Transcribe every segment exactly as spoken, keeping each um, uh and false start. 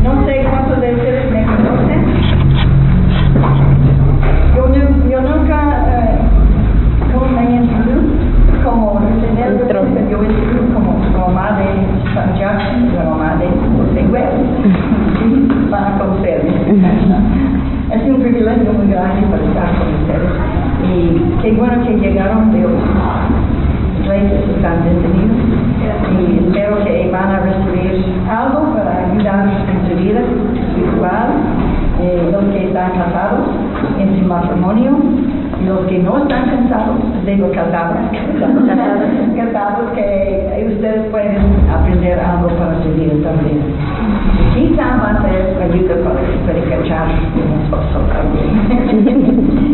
No sé cuántos de ustedes me conocen. Yo, nu- yo nunca, eh, ¿cómo me introduzco? Como tener yo introduzco como, como mamá de San Jackson, la mamá de José Webb, para conocerme. Es un privilegio muy grande para estar con ustedes. Y qué bueno que llegaron de hoy. Reyes están detenidos y espero que van a recibir algo para ayudar en su vida espiritual, eh, los que están casados en su matrimonio y los que no están casados, digo casados, casados que ustedes pueden aprender algo para su vida también. Quizá va a ser ayuda para, para cachar un esposo también.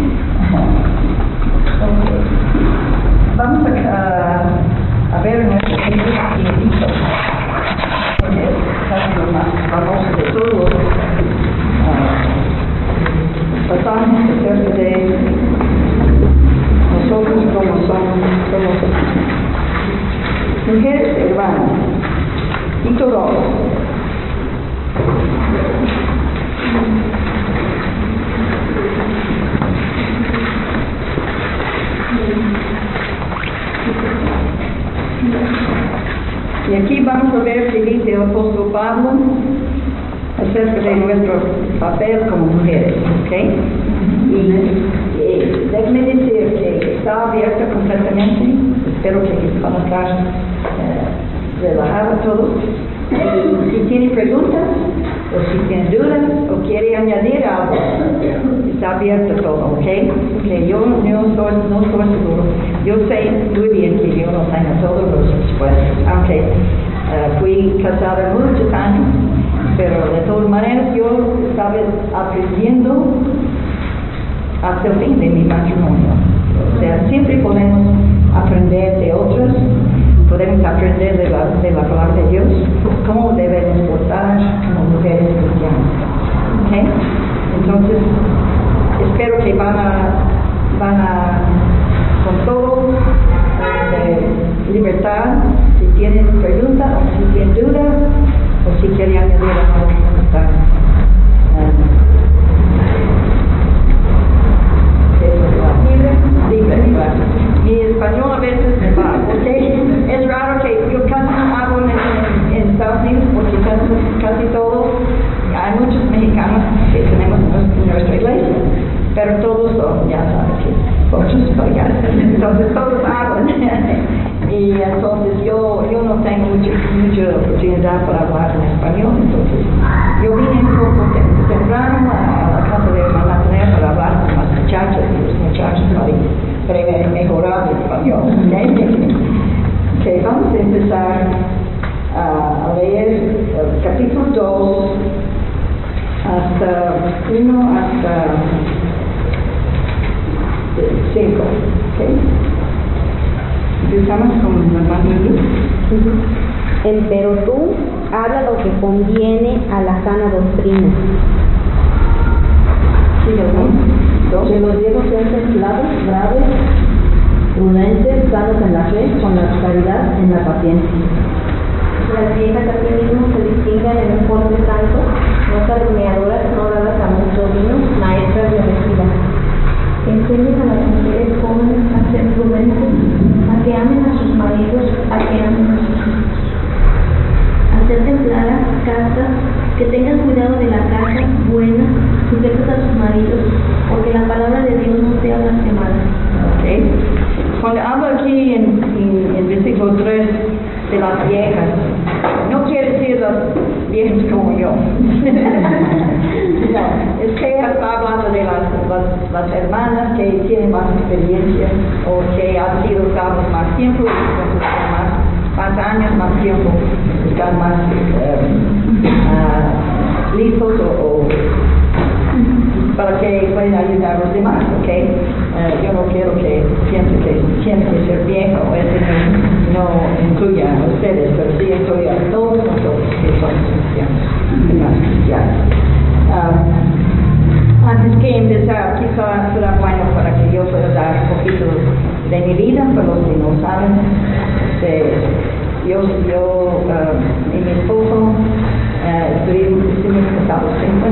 Vamos a, a ver nuestro libro chiquitito, porque es casi lo más famoso de todos uh, pasajes acerca de nosotros como somos, somos mujeres hermanas, y todo. Y aquí vamos a ver qué dice el apóstol Pablo acerca de nuestro papel como mujeres, ¿ok? Y, y déjeme decir que está abierta completamente, espero que van a estar eh, relajados todos. Y si tiene preguntas, o si tiene dudas, o quiere añadir algo, está abierto todo, ¿ok? Que yo no estoy, no estoy seguro. Yo sé muy bien que yo no tengo todas las respuestas, aunque uh, fui casada muchos años, pero de todas maneras yo estaba aprendiendo hasta el fin de mi matrimonio. O sea, siempre podemos aprender de otros, podemos aprender de la, de la palabra de Dios, cómo debemos portar como mujeres cristianas. ¿Okay? Entonces, espero que van a, van a con todo, eh, libertad, si tienen preguntas, o si tienen dudas, o si quieren añadir algo que está. Libre, libre. Mi español a veces me va, ¿okay? Es raro que yo casi no hablo en, en, en Estados Unidos porque casi, casi todos, hay muchos mexicanos que tenemos en nuestra iglesia, pero todos son, ya sabes que muchos colgados, entonces todos hablan. Y entonces yo, yo no tengo mucha, mucha oportunidad para hablar en español, entonces yo vine un poco temprano a la casa de hermana Nathaniel para hablar con las muchachas y los muchachos para, para mejorar el español. ¿Okay? Okay, vamos a empezar uh, a leer el capítulo dos hasta uno hasta cinco. ¿Okay? Empezamos con la familia. Pero tú habla lo que conviene a la sana doctrina. Sí, ¿no? Que los viejos sean templados, graves, prudentes, sanos en la fe, con la caridad en la paciencia. Las viejas asimismo se distingan en un porte santo, no calumniadoras, no dadas a mucho vino, maestras de honestidad. Enseñen a las mujeres jóvenes a ser prudentes, a que amen a sus maridos, a que amen a sus hijos, a ser templadas, castas, que tengan cuidado de la casa, buenas, sujetas a sus maridos, porque la palabra de Dios no sea blasfemada. Okay. Cuando hablo aquí en, en, en versículo tres de las viejas, no quiere decir las viejas como yo. No, es que está hablando de las, las, las hermanas que tienen más experiencia o que han sido salvas más tiempo, más, más años, más tiempo, están más uh, uh, listos o, o para que puedan ayudar a los demás, ¿ok? Uh, yo no quiero que piensen que tienen que ser vieja o eso no, no incluye a ustedes, pero sí incluye a todos nosotros que somos cristianos, cristianos. Uh, antes que empezar, quizá será bueno para que yo pueda dar un poquito de mi vida, para los que no saben. De, yo, yo uh, y mi esposo uh, estuvimos,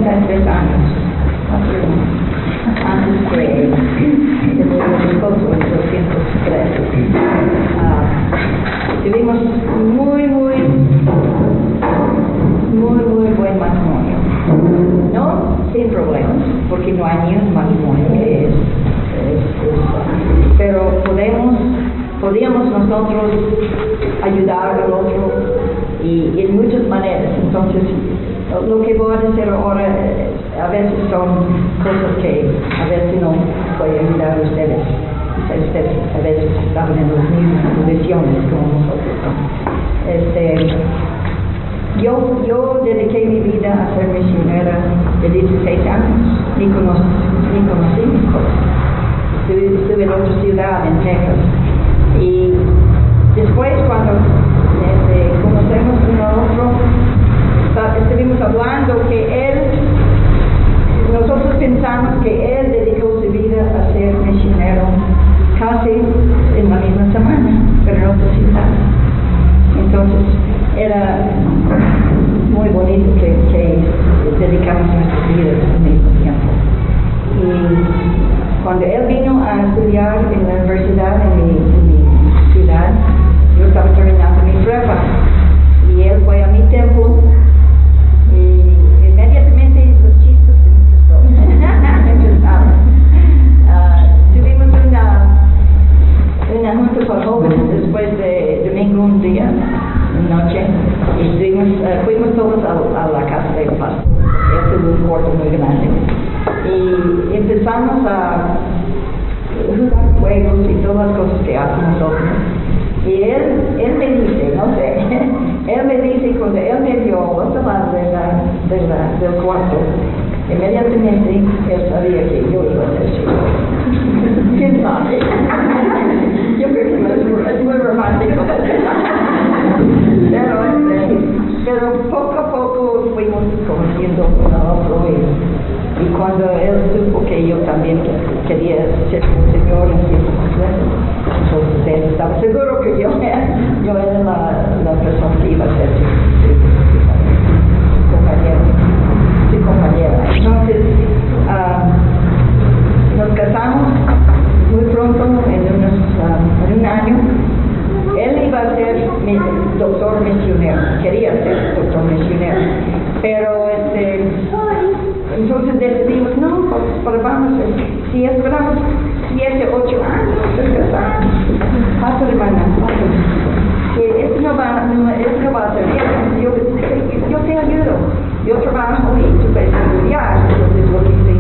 cincuenta y tres años, antes que de mi esposo, en doscientos tres. Uh, tuvimos muy, muy, muy, muy buen matrimonio. No sin problemas, porque no hay ni un matrimonio que es, es, es pero podemos, podíamos nosotros ayudar al otro y, y en muchas maneras. Entonces, lo que voy a decir ahora a veces son cosas que a veces no puede ayudar a ustedes. Ustedes a veces estaban en las mismas condiciones como nosotros. Este, yo, yo dediqué mi vida a ser misionera de dieciséis años, ni conocí, ni conocí mis cosas. Estuve, estuve en otra ciudad, en Texas. Y después, cuando este, conocemos uno a otro, estuvimos hablando que él, nosotros pensamos que él dedicó su vida a ser misionero casi en la misma semana, pero en otra ciudad. Entonces, era muy bonito que, que dedicamos nuestras vidas al mismo tiempo. Y cuando él vino a estudiar en la universidad en mi, en mi ciudad, yo estaba terminando mi prepa. Y él fue a mi templo. Y inmediatamente los chistes empezaron. uh, tuvimos una, una junta por jóvenes después de domingo un día, noche, y estuvimos, uh, fuimos todos a, a la casa del pastor. Él tuvo un cuarto muy grande. Y empezamos a jugar juegos y todas las cosas que hacemos nosotros. Y él, él me dice, no sé, él me dice, cuando él me vio al otro lado de la, de la, del cuarto, inmediatamente él sabía que yo iba a ser chico. ¿Quién sabe? Yo creo que es muy, es muy romántico. Pero, este, pero poco a poco fuimos conociendo uno a otro. Y, y cuando él supo que yo también quería ser un señor en tiempo completo, entonces él estaba seguro que yo, yo era la, la persona que iba a ser su, su, su compañera. Su compañera. Entonces, uh, nos casamos muy pronto, en, unos, uh, en un año. Él iba a ser mi doctor misionero, quería ser doctor misionero, pero este, entonces decidimos, no, pues, pues vamos, si esperamos siete, ocho años, nos casamos. Paso de mañana, que eso no va, no, eso no va a ser bien. Yo, yo te ayudo, yo trabajo y tú puedes estudiar, entonces lo que hice.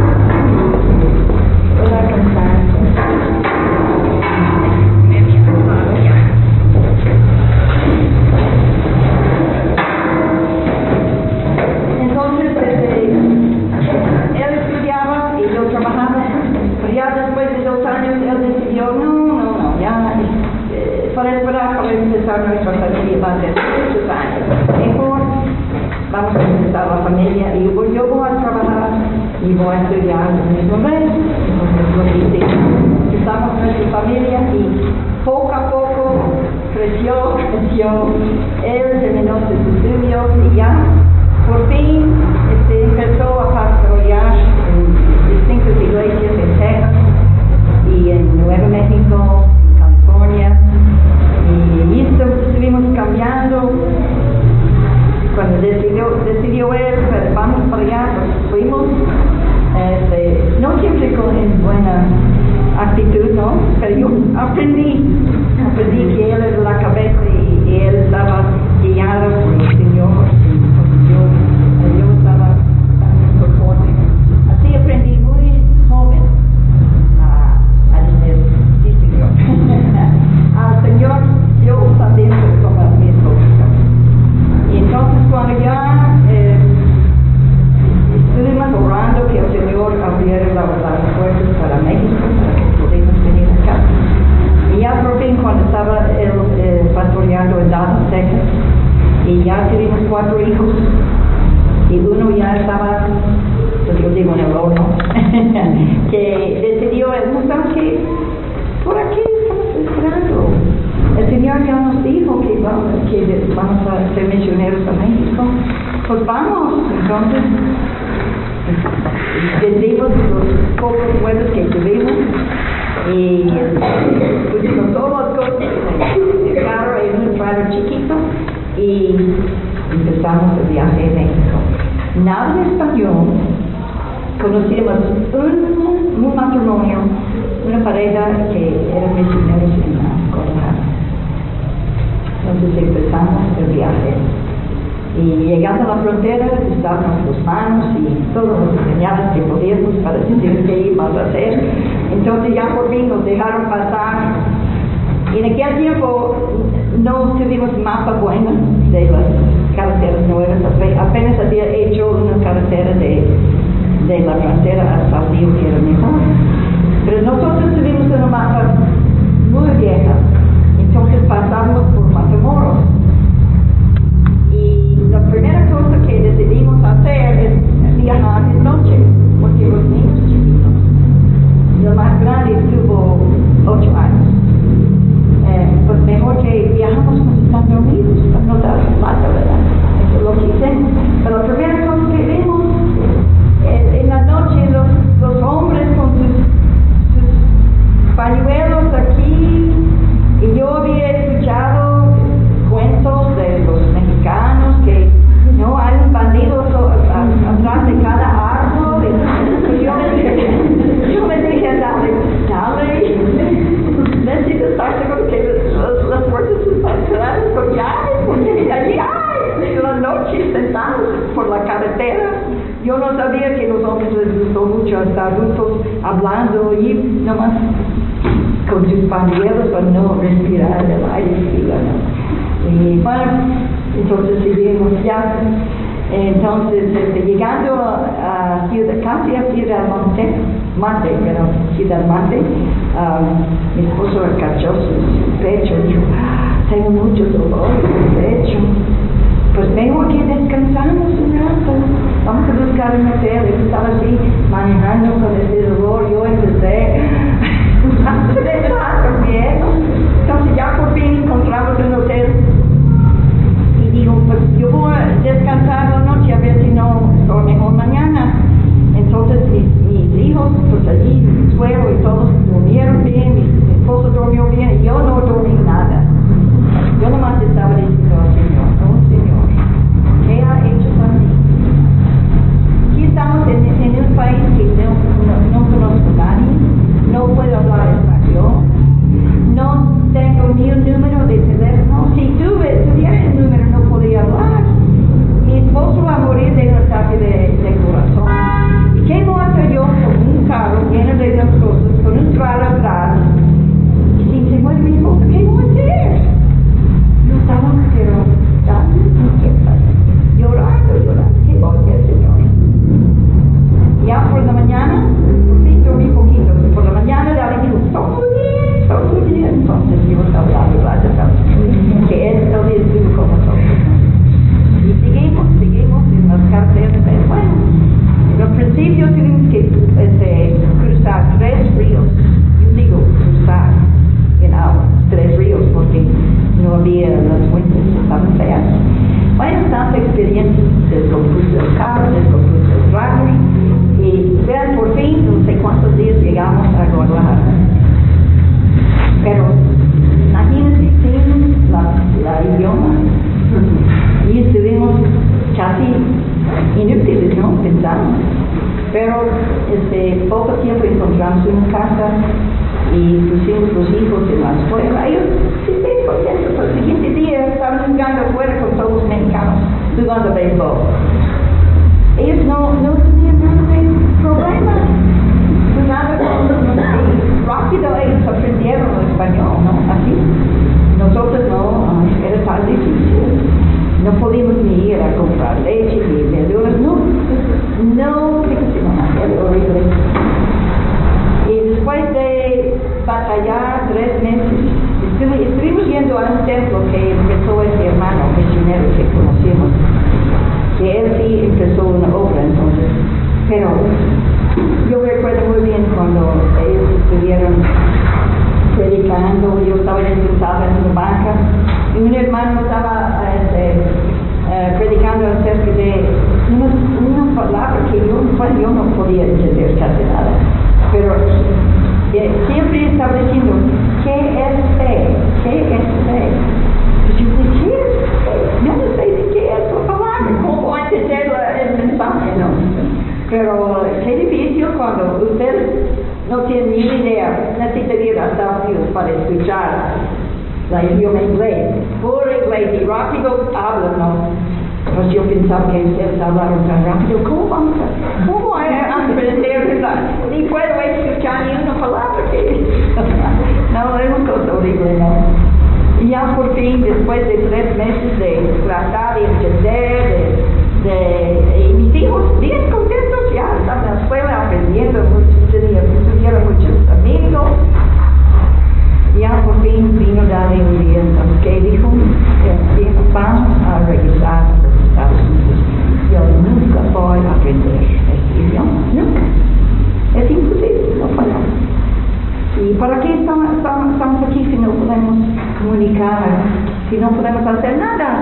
Era cansancio. Entonces, este, él estudiaba y yo trabajaba, pero ya después de dos años él decidió, no, no, no, ya, eh, para esperar, para empezar nuestra familia va a ser muchos años. Mejor vamos a empezar la familia y yo, yo voy a trabajar y voy a estudiar al mismo vez. Entonces, lo que hice, empezamos nuestra familia y poco a poco creció, creció, él terminó sus estudios y ya. Por fin este, empezó a pastorear en distintas iglesias en Texas y en Nuevo México, en California. Y esto estuvimos cambiando. Cuando decidió, decidió él, pero vamos para allá, pues fuimos. Este, no siempre con en buena actitud, ¿no? Pero yo aprendí, aprendí que él era la cabeza y, y él estaba guiado por el Señor. Yo, yo estaba también conforme. Así aprendí muy joven a, a decir, sí, Señor. Al Señor, yo también soy como mi esposa. Y entonces cuando ya eh, estuvimos orando que el Señor abriera las puertas para México, para que pudimos venir acá. Y ya por fin cuando estaba él eh, pastoreando en Dallas, Texas, y ya tuvimos cuatro hijos y uno ya estaba, pues yo digo en el horno, que decidió, no sabes que por aquí estamos esperando. El Señor ya nos dijo que vamos, que vamos a ser misioneros a México pues vamos, entonces vendimos los pocos muebles que tuvimos y pusimos todas las cosas en el carro en un trailer chiquito y empezamos el viaje a México. Nada de español, conocimos un, un matrimonio, una pareja que eran misioneros en Guadalajara. Entonces empezamos el viaje. Y llegando a la frontera, estábamos los manos y todos los señales que podíamos para decir qué íbamos a hacer. Entonces ya por fin nos dejaron pasar. Y en aquel tiempo no tuvimos mapa bueno de las carreteras nuevas. Apenas había hecho una carretera de, de la frontera hasta el río que era mejor. Pero nosotros tuvimos una mapa muy vieja. Entonces pasamos por Matamoros. Y la primera cosa que decidimos hacer es viajar de noche, porque los niños chiquitos, el más grande tuvo ocho años, eh, pues mejor que viajamos cuando están dormidos, para no dar lata, ¿verdad? Eso es lo que hicimos. Pero la primera cosa que vimos, eh, en la noche los, los hombres con sus, sus pañuelos aquí, y yo había escuchado cuentos de los mexicanos que no hay un bandido atrás de cada árbol. Y yo me dije, yo me dije, dale, dale, necesito estar seguro que las, las puertas están cerradas con llaves, porque allí hay, en la noche sentados por la carretera. Yo no sabía que los hombres les gustó mucho estar juntos hablando y nomás con sus pañuelos para no respirar el aire frío, ¿no? Y bueno, entonces seguimos ya. Entonces, este, llegando a, a Ciudad, casi a Ciudad Monte, Mate, pero Ciudad Mate, um, mi esposo cachó su pecho y dijo, ah, tengo mucho dolor en el pecho. Pues mejor que descansamos un rato, vamos a buscar un hotel. Y estaba así manejando con ese dolor, yo empecé a pensar bien. Entonces ya por fin encontramos un hotel y digo, pues yo voy a descansar la noche a ver si no estoy mejor mañana. Entonces mis, mis hijos, pues allí, mi suegro y todos durmieron bien, mi, mi esposo durmió bien y yo no dormí nada. Yo nomás estaba diciendo al Señor, oh Señor, ¿qué ha hecho para mí? Aquí estamos en, en un país que no, no, no conozco a nadie, no puedo hablar español, no tengo ni un número de teléfono. Si tuve, tuviera el número no podía hablar. Mi esposo va a morir de un ataque de, de corazón. ¿Y qué voy a hacer yo con un carro lleno de las cosas, con un trailer atrás? Y si se muere mi esposo, ¿qué voy a hacer? Yo estaba, pero, llorando, llorando. ¿Qué voy a hacer, Señor? Ya por la mañana, por fin dormí poquito. Por la mañana le digo, está muy bien, está muy bien. Entonces yo estaba hablando, que él todavía estuvo con nosotros. Y seguimos, seguimos en las carreteras. Bueno, al principio tuvimos que este, cruzar tres ríos. Yo digo cruzar en agua, tres ríos, porque no había las fuentes, estaban feas. Bueno, tanta experiencia, descompuso el carro, descompuso el trailer. Y vean, por fin, no sé cuántos días llegamos a Guadalajara. Pero imagínense sin la, la idioma. Y estuvimos casi inútiles, ¿no? Pensamos. Pero este, poco tiempo encontramos una casa y pusimos los hijos en la escuela. Ellos, sí, sí, por el siguiente día estaban jugando afuera con todos los mexicanos, jugando béisbol. Ellos no, no tenían nada de problema. Jugando con los rápido ellos aprendieron el español, ¿no? Así. Nosotros no, era tan difícil. No podíamos ni ir a comprar leche ni verduras, no. No, era horrible. Y después de batallar tres meses, estuvimos yendo a un templo que empezó ese hermano misionero que conocimos, que él sí empezó una obra entonces. Pero yo recuerdo muy bien cuando ellos estuvieron predicando, yo estaba sentada en una banca y un hermano estaba este, eh, predicando acerca de una, una palabra que yo, bueno, yo no podía entender casi nada, pero eh, siempre estaba diciendo, ¿qué es fe? ¿Qué es fe? Y yo dije, ¿qué es fe? Yo no sé de qué es la palabra, ¿cómo entender el mensaje? No. Pero qué difícil cuando usted no tiene ni idea, necesita ir a Estados Unidos para escuchar la idioma inglés, puro inglés, y rápido hablan, ¿no? Pues yo pensaba que ustedes hablaron tan rápido, ¿cómo vamos a, cómo a aprender verdad? Ni puedo escuchar ni una palabra que no, es una cosa horrible, ¿no? Y ya por fin, después de tres meses de tratar de entender, de, de, y mis hijos bien contentos, ya estaban en la escuela aprendiendo, tenían, tuvieron muchos amigos. Ya por fin vino Dale un día, entonces, que dijo, que dijo, vamos a regresar a los Estados Unidos. Yo nunca voy a aprender este idioma, nunca. Es imposible, no puedo. ¿Y para qué estamos, estamos, estamos aquí si no podemos comunicar, si no podemos hacer nada?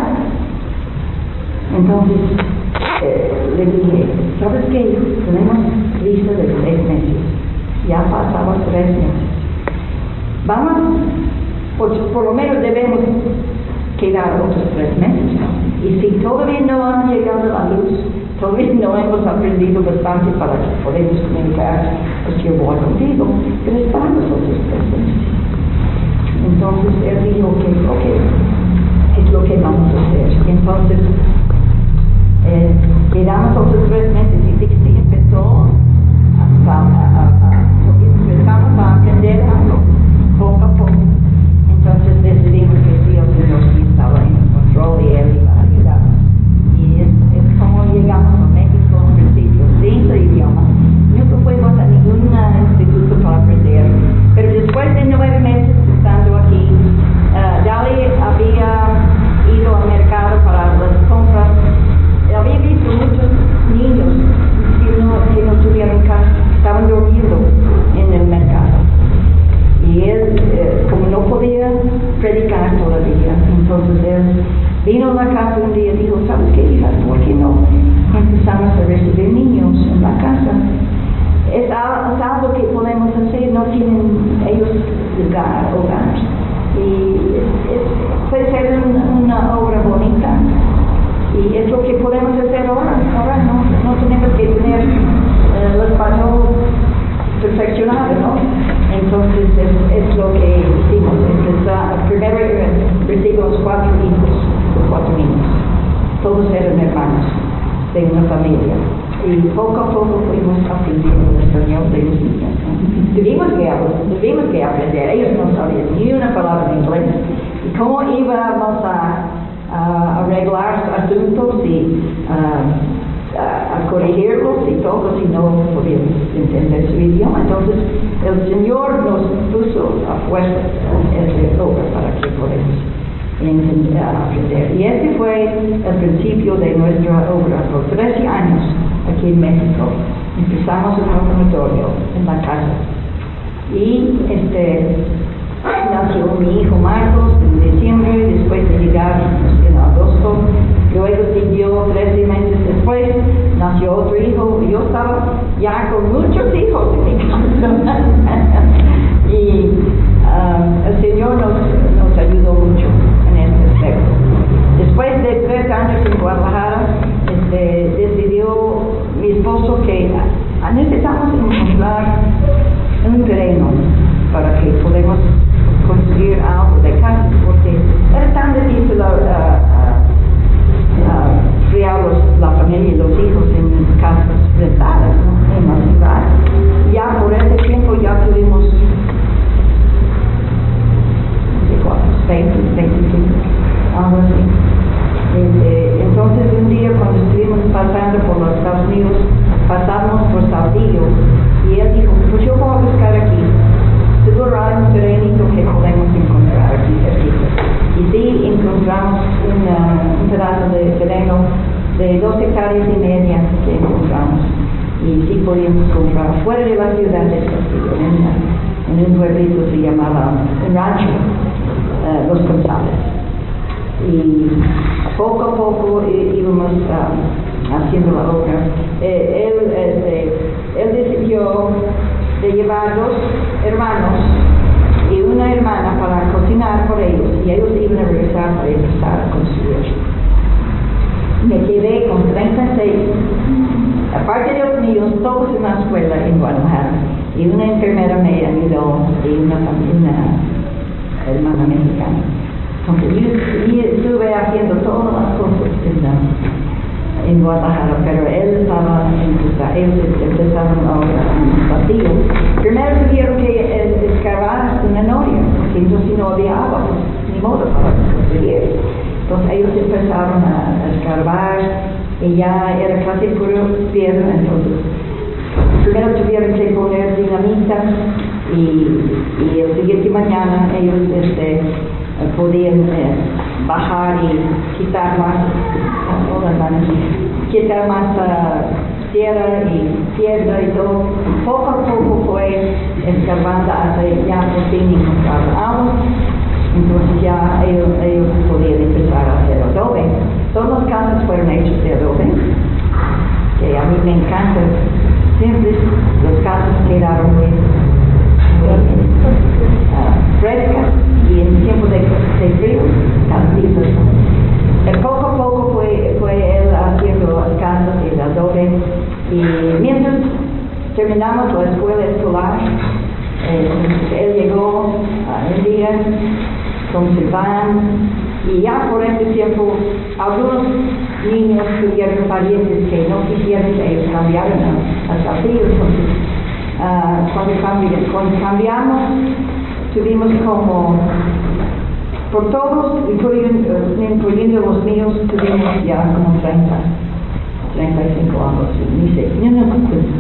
Entonces, eh, le dije, ¿sabes qué? Tenemos lista de tres meses. Ya pasamos tres meses. Vamos, por, por lo menos debemos quedar otros tres meses, ¿no? Y si todavía no han llegado a la luz, todavía no hemos aprendido bastante para que podamos comunicar, pues yo voy contigo, pero esperamos otros tres meses. Entonces él dijo que ok, es lo que vamos a hacer. Entonces, eh, quedamos otros tres meses y Dixie empezó a, a, a, a, empezamos a aprender algo. Poco a poco. Entonces decidimos que sí, el Señor sí estaba en control y Él iba a ayudar. Y es, es como llegamos a México, un principio, sin el idioma. Nunca fuimos a ningún instituto para aprender. Pero después de nueve meses estando aquí, uh, Dali había ido al mercado para las compras. Había visto muchos niños que no, que no tuvieron casa, estaban durmiendo en el mercado. Y él, eh, como no podía predicar todavía, entonces él vino a la casa un día y dijo, ¿sabes qué, hija? ¿Por qué no empezamos a recibir niños en la casa? Es, es algo que podemos hacer, no tienen ellos lugar, hogar. Y es, es, puede ser una, una obra bonita. Y es lo que podemos hacer ahora. Ahora no, no tenemos que tener eh, el español perfeccionado, ¿no? Entonces es, es lo que hicimos. Empezar, primero recibimos cuatro hijos, cuatro niños. Todos eran hermanos de una familia. Y poco a poco fuimos aprendiendo el español de los niños. Tuvimos que, tuvimos que aprender. Ellos no sabían ni una palabra en inglés. ¿Y cómo íbamos a, a arreglar asuntos y uh, A, a corregirlos y todo si no podíamos entender su idioma? Entonces el Señor nos puso a fuerza esa obra para que podamos entender, aprender. Y este fue el principio de nuestra obra. Por trece años aquí en México empezamos un laboratorio en la casa y este nació mi hijo Marcos en diciembre, después de llegar en agosto. Luego siguió trece meses después, nació otro hijo, y yo estaba ya con muchos hijos en mi casa. Y um, el Señor nos, nos ayudó mucho en este aspecto. Después de tres años en Guadalajara, este, decidió mi esposo que ah, necesitamos encontrar un terreno para que podamos construir algo de casa, porque era tan difícil uh, uh, Uh, criar los, la familia y los hijos en casas rentadas, ¿no? En la ciudad. Ya por ese tiempo ya tuvimos no sé cuántos, veinte, veinticinco, algo así. Este, entonces un día cuando estuvimos pasando por los Estados Unidos, pasamos por Saltillo y él dijo, pues yo voy a buscar aquí. Seguro hay un terrenito que podemos encontrar aquí cerquita. Y sí, encontramos una, un pedazo de terreno de dos hectáreas y media que encontramos. Y sí podíamos comprar fuera de la ciudad de Saltillo, en, en un pueblito se llamaba un rancho, uh, Los González. y poco a poco íbamos um, haciendo la obra. Eh, él, este, él decidió de llevar dos hermanos y una hermana para cocinar por ellos, y ellos iban a regresar para empezar a construir. Me quedé con treinta y seis, aparte de los míos, todos en la escuela en Guadalajara, y una enfermera me ayudó y una, una hermana mexicana. Entonces yo, yo estuve haciendo todas las cosas en, la, en Guadalajara, pero él estaba en ellos empezaron ahora en el vacío. Primero tuvieron que excavar una noria, porque entonces no había agua, pues, ni modo para construir. Entonces ellos empezaron a, a escarbar y ya era casi puro piedra. Entonces primero tuvieron que poner dinamita y, y el siguiente mañana ellos este, podían eh, bajar y quitar más uh, quitar más uh, tierra y piedra y todo. Poco a poco fue escarbando hasta ya por fin encontrar agua. Entonces ya ellos, ellos podían empezar a hacer adobe. Todas las casas fueron hechas de adobe, que a mí me encanta. Siempre las casas quedaron muy, muy uh, frescas, y en tiempo de, de frío, calientes. Eh, poco a poco fue, fue él haciendo las casas de adobe, y mientras terminamos la escuela escolar, eh, él llegó uh, un día con su van, y ya por ese tiempo algunos niños tuvieron parientes que no quisieron que ellos cambiaran al vacío. Entonces uh, cuando, cambi cuando cambiamos tuvimos como por todos, incluyendo, incluyendo los míos, tuvimos ya como treinta, treinta y cinco años, ni sé, ni no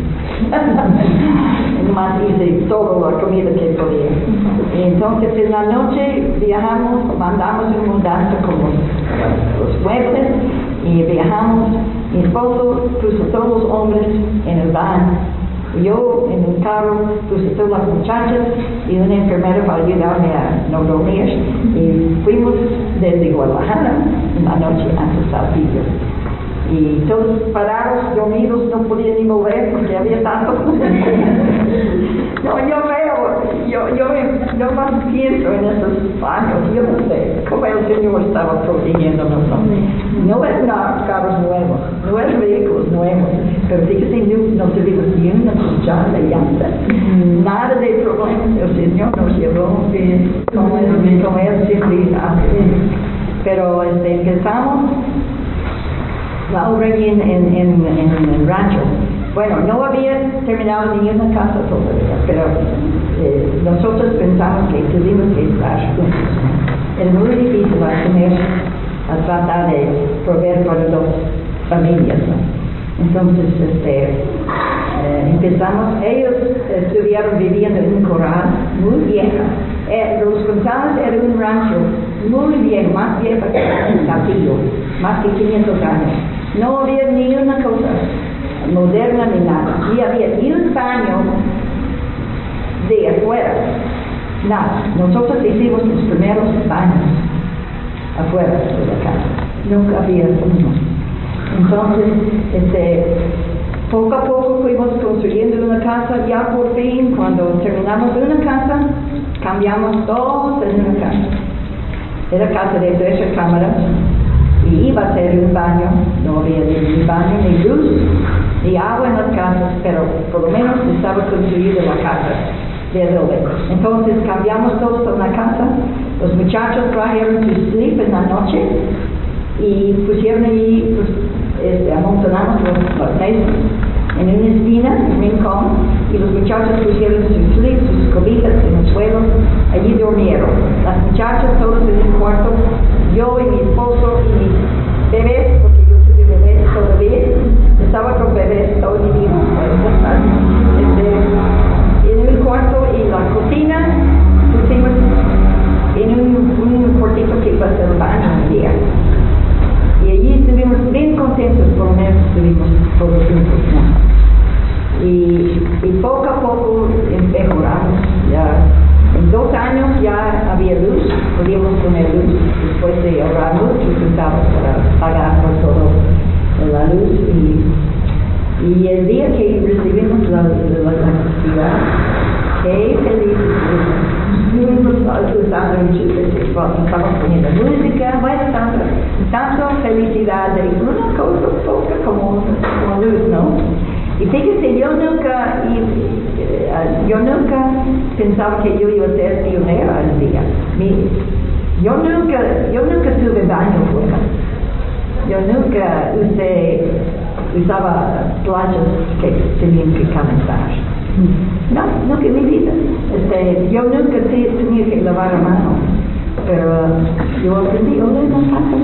más hice toda la comida que podía. Y entonces en la noche viajamos, mandamos un mudanza con los, los muebles, y viajamos. Mi esposo puso todos los hombres en el van, yo en un carro puse todas las muchachas y una enfermera para ayudarme a no dormir, y fuimos desde Guadalajara en la noche hasta Saltillo. Y todos parados, dormidos, no podían ni mover porque había tanto. No, yo veo, yo, yo, yo más pienso en esos años, yo no sé cómo el Señor estaba protegiéndonos. No es nada, carros nuevos, no es vehículos nuevos, pero fíjate, no, no tuvimos ni una cuchara de llanta, nada de problemas. El Señor nos llevó bien, como Él, como él siempre hace. Pero este, empezamos la obra aquí en, en, en, en el rancho. Bueno, no había terminado ni una casa todavía, pero eh, nosotros pensamos que tuvimos que estar juntos. Es muy difícil a tener, a tratar de proveer para dos familias, ¿no? Entonces, este, eh, empezamos, ellos estuvieron viviendo en un corral muy viejo. Eh, los González era un rancho muy viejo, más viejo que el Saltillo, más de quinientos años. No había ni una cosa moderna ni nada, ni había ni un baño de afuera, nada. Nosotros hicimos los primeros baños afuera de la casa, nunca había uno. Entonces, este, poco a poco fuimos construyendo una casa. Ya por fin, cuando terminamos una casa, cambiamos todos en una casa. Era casa de tres cámaras, y iba a ser un baño. No había ni baño, ni luz, ni agua en las casas, pero por lo menos estaba construida la casa de adobe. Entonces cambiamos todos en la casa. Los muchachos trajeron su sleep en la noche y pusieron allí, pues, este, amontonamos las mesas en una esquina, en un rincón, y los muchachos pusieron sus sleep, sus cobijas en el suelo. Allí durmieron las muchachas todos en un cuarto, yo y mi esposo y mis bebés, porque yo tuve bebés todavía, estaba con bebés todos los días, este, en un cuarto. Y la cocina pusimos en un, un cuartito que iba a ser el baño un día, y allí estuvimos bien contentos, por lo menos estuvimos todos juntos, ¿no? Y, y poco a poco mejoramos. Ya en dos años ya había luz, podíamos poner luz después de ahorrar luz. el día que recibimos la, la, la castidad, qué felices estuvimos usando un chiste sexual, estamos poniendo música, bueno, tanta, tanta felicidad de una cosa poca como, como luz, ¿no? Y fíjese, yo nunca, y, uh, yo nunca pensaba que yo iba a ser pionera al día. Mi, yo nunca, yo nunca tuve baño fuera. Yo nunca usé, usaba playas que tenían que calentar. No, nunca en mi vida. Este, yo nunca te, tenía que lavar la mano. Pero uh, yo aprendí, oh, no pasa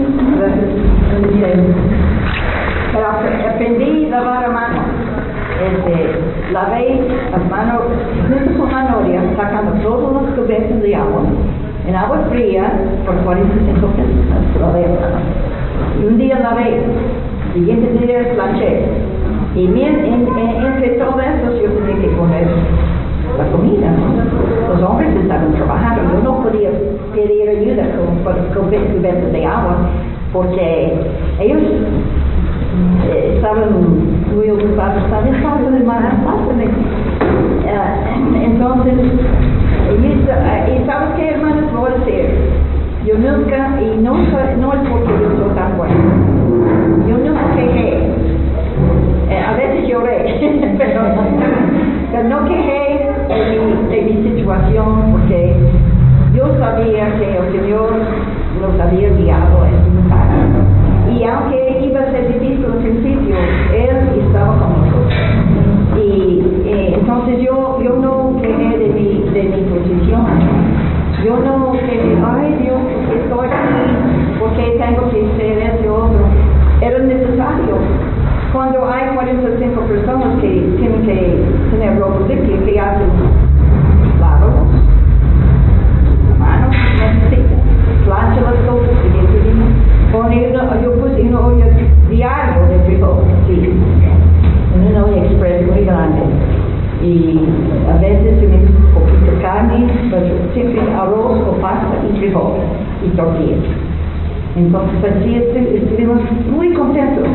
Pero aprendí a lavar la mano. Este, lavé las manos junto con la noria, sacando todos los cubiertos de agua, en agua fría, por cuarenta y cinco minutos. Lavé la mano. Y un día lavé, el siguiente día planché. Y bien, en, en, entre todo eso yo tenía que comer la comida, ¿no? Los hombres estaban trabajando, yo no podía pedir ayuda con, con cubiertos de agua, porque ellos eh, estaban muy ocupados, estaban estaban de malas pásame. Uh, entonces, y, y ¿sabes qué, hermanos? Voy a decir, yo nunca, y no, no es porque yo soy tan bueno, yo nunca quejé. Eh, a veces lloré, pero, pero no quejé de mi, de mi situación, porque yo sabía que el Señor los había guiado en su lugar. Y aunque iba a ser difícil al principio, Él estaba con nosotros. Y eh, entonces yo, yo no quejé de mi, de mi posición. Yo no quejé, ay Dios, estoy aquí, porque tengo que ser ese otro. Era necesario. Cuando hay cuarenta y cinco personas que tienen que tener ropa limpia, ¿qué hacen? Lávalos, manos, necesitan, plancha las cosas, y pone una, yo puse una olla diario de frijol, sí, una olla express muy grande, y a veces tenemos un poquito de carne, pero siempre arroz o pasta y frijol, y tortillas. Entonces así estuvimos muy contentos.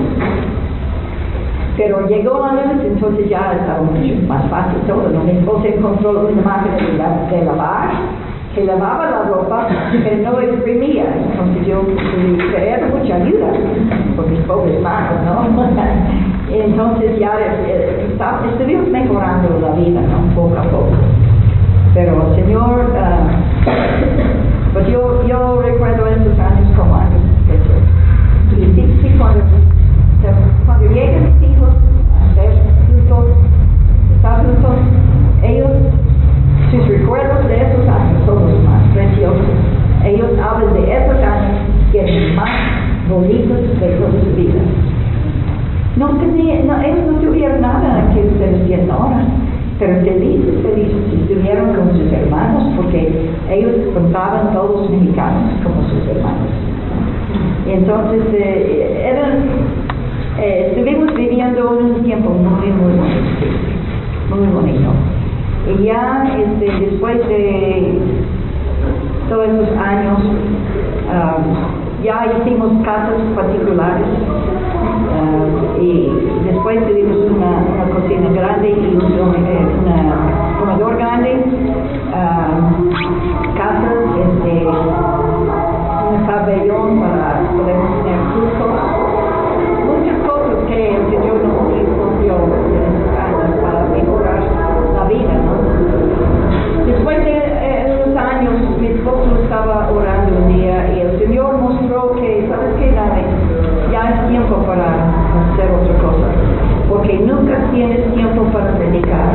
Pero llegó la luz, entonces ya estaba mucho más fácil todo, ¿no? Mi esposa encontró una máquina de, la, de lavar, que lavaba la ropa, pero no exprimía. Entonces yo era mucha ayuda, por mis pobres manos, ¿no? Entonces ya eh, está, estuvimos mejorando la vida, ¿no? Poco a poco. Pero el Señor, uh, pues yo, yo recuerdo esos años como años que y sí, sí, cuando, cuando llegan mis hijos a ser juntos, estar juntos, ellos, sus recuerdos de esos años son los más preciosos. Ellos hablan de esos años que son más bonitos de toda su vida. No tenía, no, ellos no tuvieron nada que ustedes tienen ahora, pero felices, felices, estuvieron con sus hermanos, porque ellos contaban todos los mexicanos como sus hermanos. Y entonces, eh, eran, eh, estuvimos viviendo un tiempo muy, muy bonito, muy bonito. Y ya este, después de todos esos años, um, ya hicimos casas particulares. Uh, y después tuvimos una, una cocina grande y un uh, comedor grande, uh, casas, este, un pabellón para poder tener fruto, muchas cosas que el Señor nos escogió en esas años para mejorar la vida, ¿no? Después de eh, unos años, mi esposo estaba orando un día y el Señor mostró que, ¿sabes qué, Dani? Ya es tiempo para hacer otra cosa, porque nunca tienes tiempo para predicar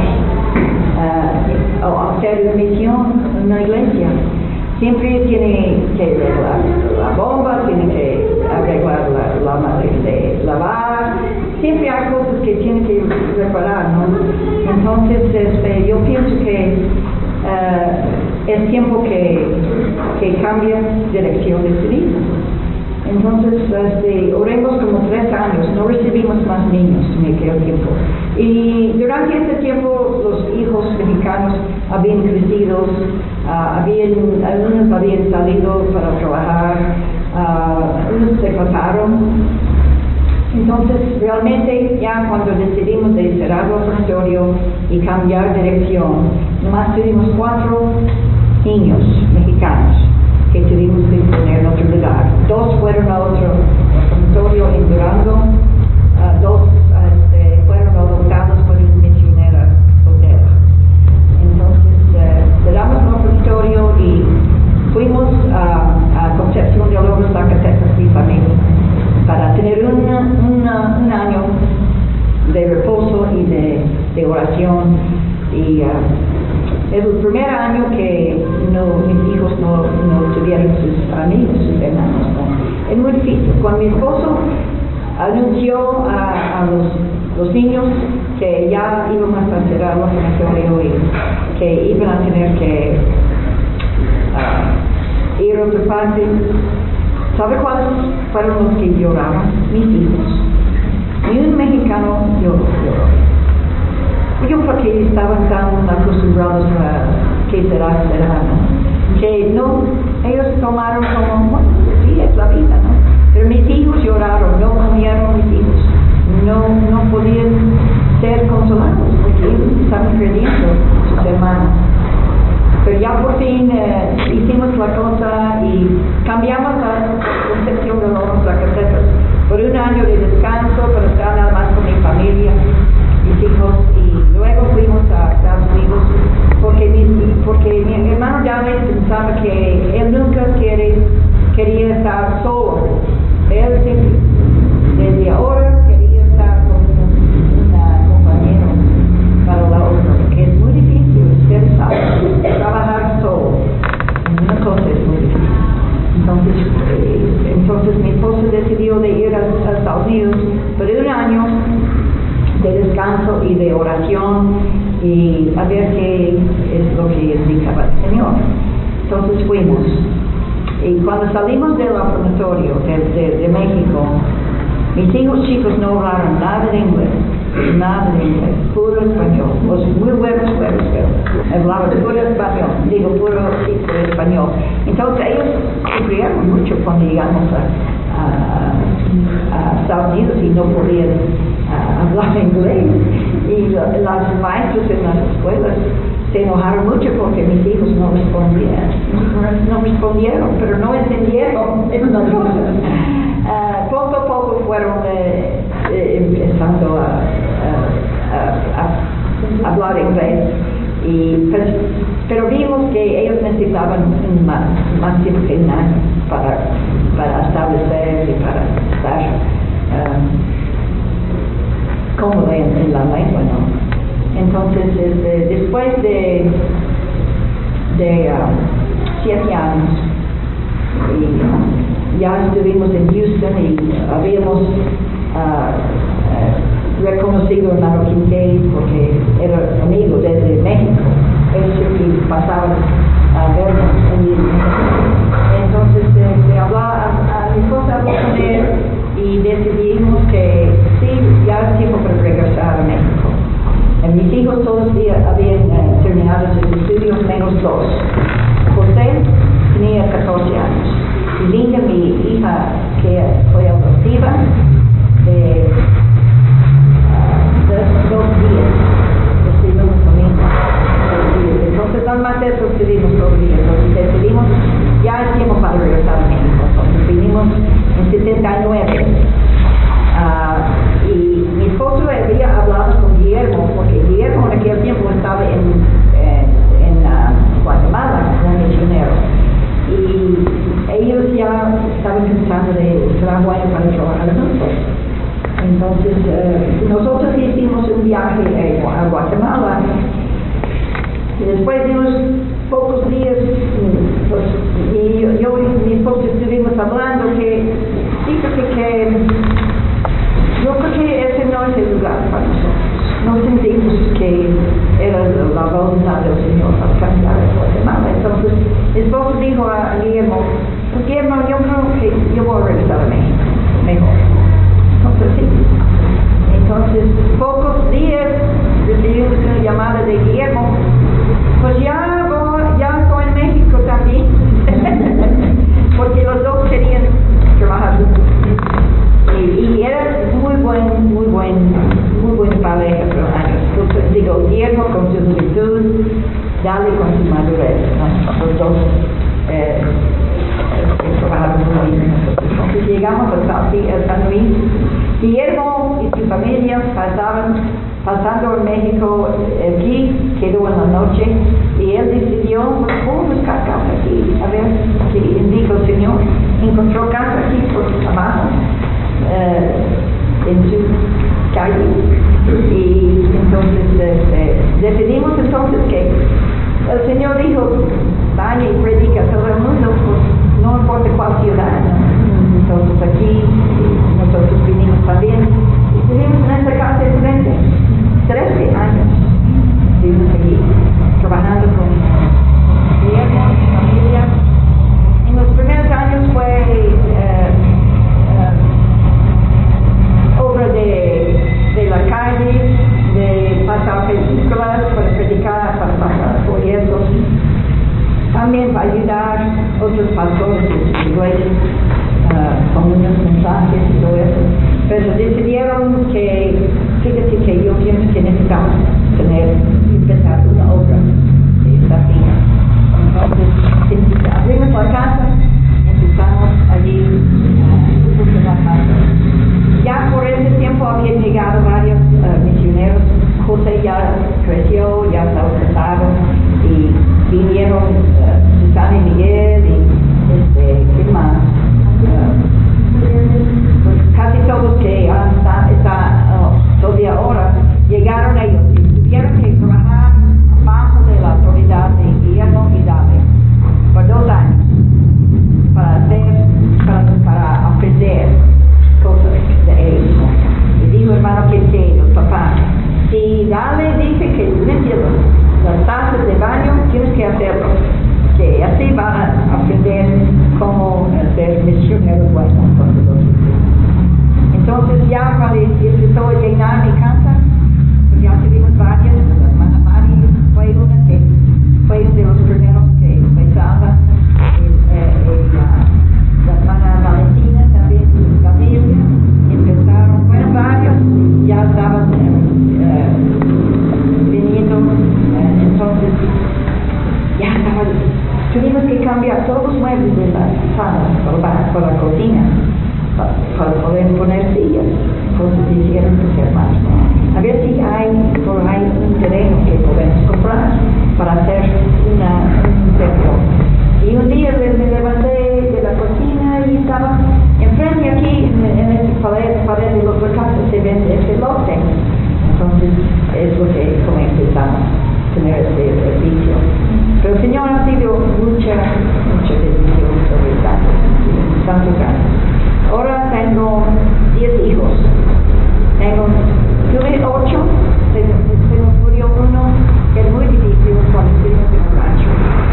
uh, o hacer una misión en una iglesia. Siempre tiene que arreglar la bomba, tiene que arreglar la, la madre de lavar, siempre hay cosas que tiene que reparar, ¿no? Entonces este, yo pienso que uh, es tiempo que, que cambie dirección de su vida. Entonces, este, oremos como tres años, no recibimos más niños en aquel tiempo. Y durante ese tiempo los hijos mexicanos habían crecido, uh, habían, algunos habían salido para trabajar, uh, unos se casaron, Entonces, realmente, ya cuando decidimos de cerrar el orfanatorio y cambiar dirección, nomás tuvimos cuatro niños mexicanos que tuvimos que poner en otro lugar. Dos fueron a otro orfanatorio en Durango, uh, dos este, fueron adoptados por una misionera soltera. Entonces, uh, cerramos el orfanatorio y fuimos a, a Concepción de Oro, Zacatecas, mi familia, para tener una, una, un año de reposo y de, de oración. Y uh, es el primer año que no, mis hijos no, no tuvieron sus amigos, sus hermanos. ¿No? Es muy difícil. Cuando mi esposo anunció a, a los, los niños que ya íbamos a cerrar el orfanatorio y que iban a tener que uh, ir a otra parte, ¿sabe cuáles fueron los que lloraban? Mis hijos. Ni un mexicano lloró. lloró. Yo porque estaban tan acostumbrados a que será, será, ¿no? Que no, ellos tomaron como, bueno, sí, es la vida, ¿no? Pero mis hijos lloraron, no comieron mis hijos, no, no podían ser consolados porque ellos estaban perdiendo sus hermanos. Pero ya por fin eh, hicimos la cosa y cambiamos la concepción de los Zacatecas por un año de descanso para estar nada más con mi familia, mis hijos, y luego fuimos a Estados Unidos porque mi, porque mi hermano Daniel pensaba que él nunca quiere, quería estar solo. Él siempre, desde ahora, quería estar con un compañero para la otra, porque es muy difícil, usted sabe, trabajar solo. Una cosa es muy difícil. Entonces, eh, entonces mi esposo decidió de ir a, a Estados Unidos por un año de descanso y de oración y a ver qué es lo que indicaba el Señor. Entonces fuimos. Y cuando salimos del orfanatorio de, de, de México, mis hijos chicos no hablaron nada de inglés, nada de inglés, puro español. Los muy buenos, buenos, buenos. Hablaban puro español, digo puro, sí, puro español. Entonces ellos sufrieron mucho cuando llegamos a, a, a Estados Unidos y no podían uh, hablar inglés. Y los maestros en las escuelas se enojaron mucho porque mis hijos no respondían, no respondieron, pero no entendieron las cosas. Uh, poco a poco fueron eh, eh, empezando a, a, a, a hablar inglés, y, pero, pero vimos que ellos necesitaban más, más tiempo que un año para, para establecer y para estar um, cómodo en, en la lengua, ¿no? Entonces, este, después de, de uh, siete años, y, uh, ya estuvimos en Houston y habíamos uh, uh, reconocido a hermano Quintel porque era amigo desde México. Él siempre pasaba a vernos. Entonces, eh, hablaba, a, a mi esposa habló con él y decidimos que sí, ya es tiempo para regresar a México. En mis hijos todos habían eh, terminado sus estudios, menos dos. José tenía catorce años. Y Linda, mi hija, que fue adoptiva, de uh, dos días, estuvimos conmigo. Entonces, nada más eso estuvimos dos días. Entonces decidimos, ya es tiempo para regresar a México. Entonces vinimos en setenta y nueve. Uh, y mi esposo había hablado con Guillermo, porque Guillermo en aquel tiempo estaba en, en, en uh, Guatemala como misionero, y ellos ya estaban pensando de trabajar para trabajar juntos. Entonces uh, nosotros hicimos un viaje a Guatemala, y después de unos pocos días, pues, y yo, yo y mi esposo estuvimos hablando que sí, porque que yo creo que ese no es el lugar para nosotros. No sentimos que era la voluntad del Señor para cambiar a Guatemala. Entonces, mi esposo dijo a Guillermo, pues Guillermo, yo creo que yo voy a regresar a México, mejor. Entonces, sí. Entonces, pocos días recibimos una llamada de Guillermo, pues ya, voy, ya estoy en México también, porque los dos querían trabajar juntos. Y, y era muy Dale con su madurez, ¿no? Los dos eh, eh, trabajaron muy bien. Entonces llegamos a San, a San Luis. Guillermo y su familia pasaban, pasando en México, aquí quedó en la noche y él decidió, vamos a buscar casa aquí, a ver qué indica el Señor. Encontró casa aquí por abajo, eh, en su calle, y entonces eh, decidimos entonces que el Señor dijo, vaya y predica a todo el mundo, pues, no importa cuál ciudad, ¿no? Entonces aquí nosotros vinimos también y estuvimos en esta casa enfrente trece años, estuvimos aquí trabajando con Guillermo y su familia. En los primeros años fue eh, eh, obra de, de la calle, de pasar películas, para predicar, para pasar folletos, también para ayudar a otros pastores de sus iglesias uh, con unos mensajes y todo eso. Pero decidieron que, fíjate que yo pienso que necesitamos tener, empezar una obra de esta fina. Entonces, abrimos la casa, empezamos allí uh, en la casa. Ya por ese tiempo habían llegado varios uh, misioneros. José ya creció, ya estaba casado, y vinieron uh, Susana y Miguel, y este, ¿qué más? Uh, pues casi todos que están está, uh, todavía ahora, llegaron ellos y tuvieron que trabajar bajo de la autoridad de Guillermo y David por dos años para hacer, para, para aprender cosas de ellos. Y dijo hermano Quintero, papá, si Dale dice que limpia las tazas de baño, tienes que hacerlo, que así van a aprender cómo ser misioneros buenos. Entonces ya cuando empezó a llenar mi casa, pues ya tuvimos varias. La hermana Mari fue una que fue uno de los primeros que empezaba, y, eh, y la, la hermana Valentina también, su familia empezaron, bueno, varios ya estaban eh, viniendo, eh, entonces ya estaban, tuvimos que cambiar todos los muebles de la sala por la, por la cocina para, para poder poner sillas, cosas que hicieron tus hermanos. A ver si hay por ahí un terreno que podemos comprar para hacer una, un templo. Y un día me levanté de la cocina y estaba enfrente aquí, en, en esta pared, pared de los casa se vende este lote. Entonces es lo que como empezamos a tener este servicio. Pero el Señor ha sido mucha, mucha bendición sobre tanto, tantos años. Ahora tengo diez hijos. Tengo, tuve ocho, se, se nos murió uno, que es muy difícil cuando estuvimos en el rancho.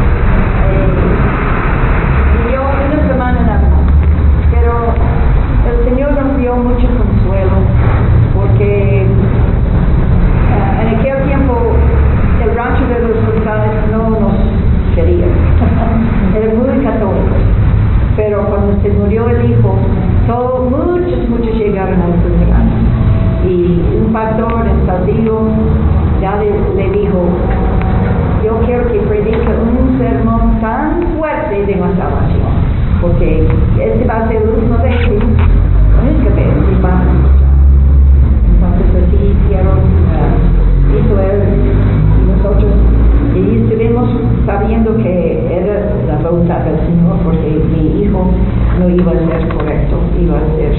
Eh, yo una semana nada más. Pero el Señor nos dio mucho consuelo, porque uh, en aquel tiempo el rancho de los González no nos quería. Eran muy católicos. Pero cuando se murió el hijo, todos, muchos, muchos llegaron a los ranchos. Y un pastor en Saldillo ya le, le dijo, yo quiero que predique un sermón tan fuerte de la salvación, porque este va a ser el último vez, la única vez que va a escuchar. Entonces así hicieron, uh, hizo él y nosotros, y estuvimos sabiendo que era la voluntad del Señor, porque mi hijo no iba a ser correcto, iba a ser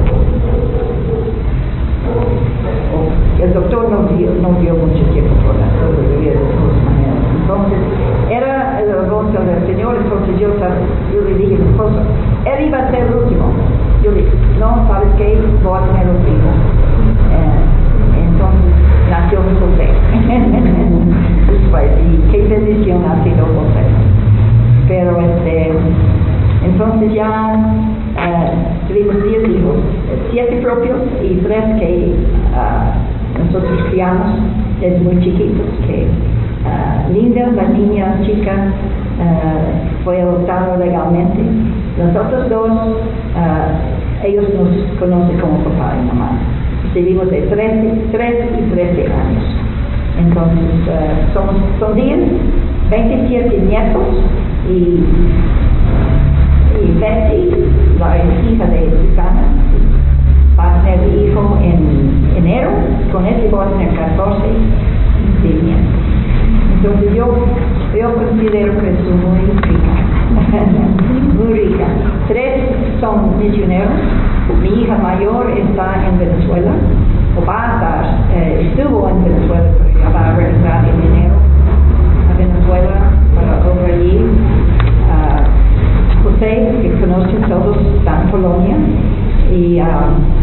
oh, el doctor no dio, no dio mucho tiempo por la sobrevivir de todas maneras. Entonces era la voluntad del Señor. Entonces yo, yo le dije a mi esposo, él iba a ser el último. Yo le dije, no, ¿sabes qué? Voy a tener otro hijo. Eh, entonces nació José. Después, y qué bendición ha sido José. Pero este, entonces ya uh, tuvimos diez hijos, siete propios y tres que uh, nosotros criamos desde muy chiquitos. Que uh, Linda, la niña chica, uh, fue adoptada legalmente. Los otros dos, uh, ellos nos conocen como papá y mamá. Vivimos de trece, trece y trece años. Entonces, uh, somos, son diez veintisiete nietos y, y Betty, la hija de Susana, va a tener hijo en enero, con ese va a tener catorce nietos. Entonces yo, yo considero que soy muy rica, muy rica. Tres son misioneros. Mi hija mayor está en Venezuela, o va a estar, eh, estuvo en Venezuela, pero ya va a regresar en enero a Venezuela para over allí. Uh, José, que conocen todos, está en Polonia, y uh,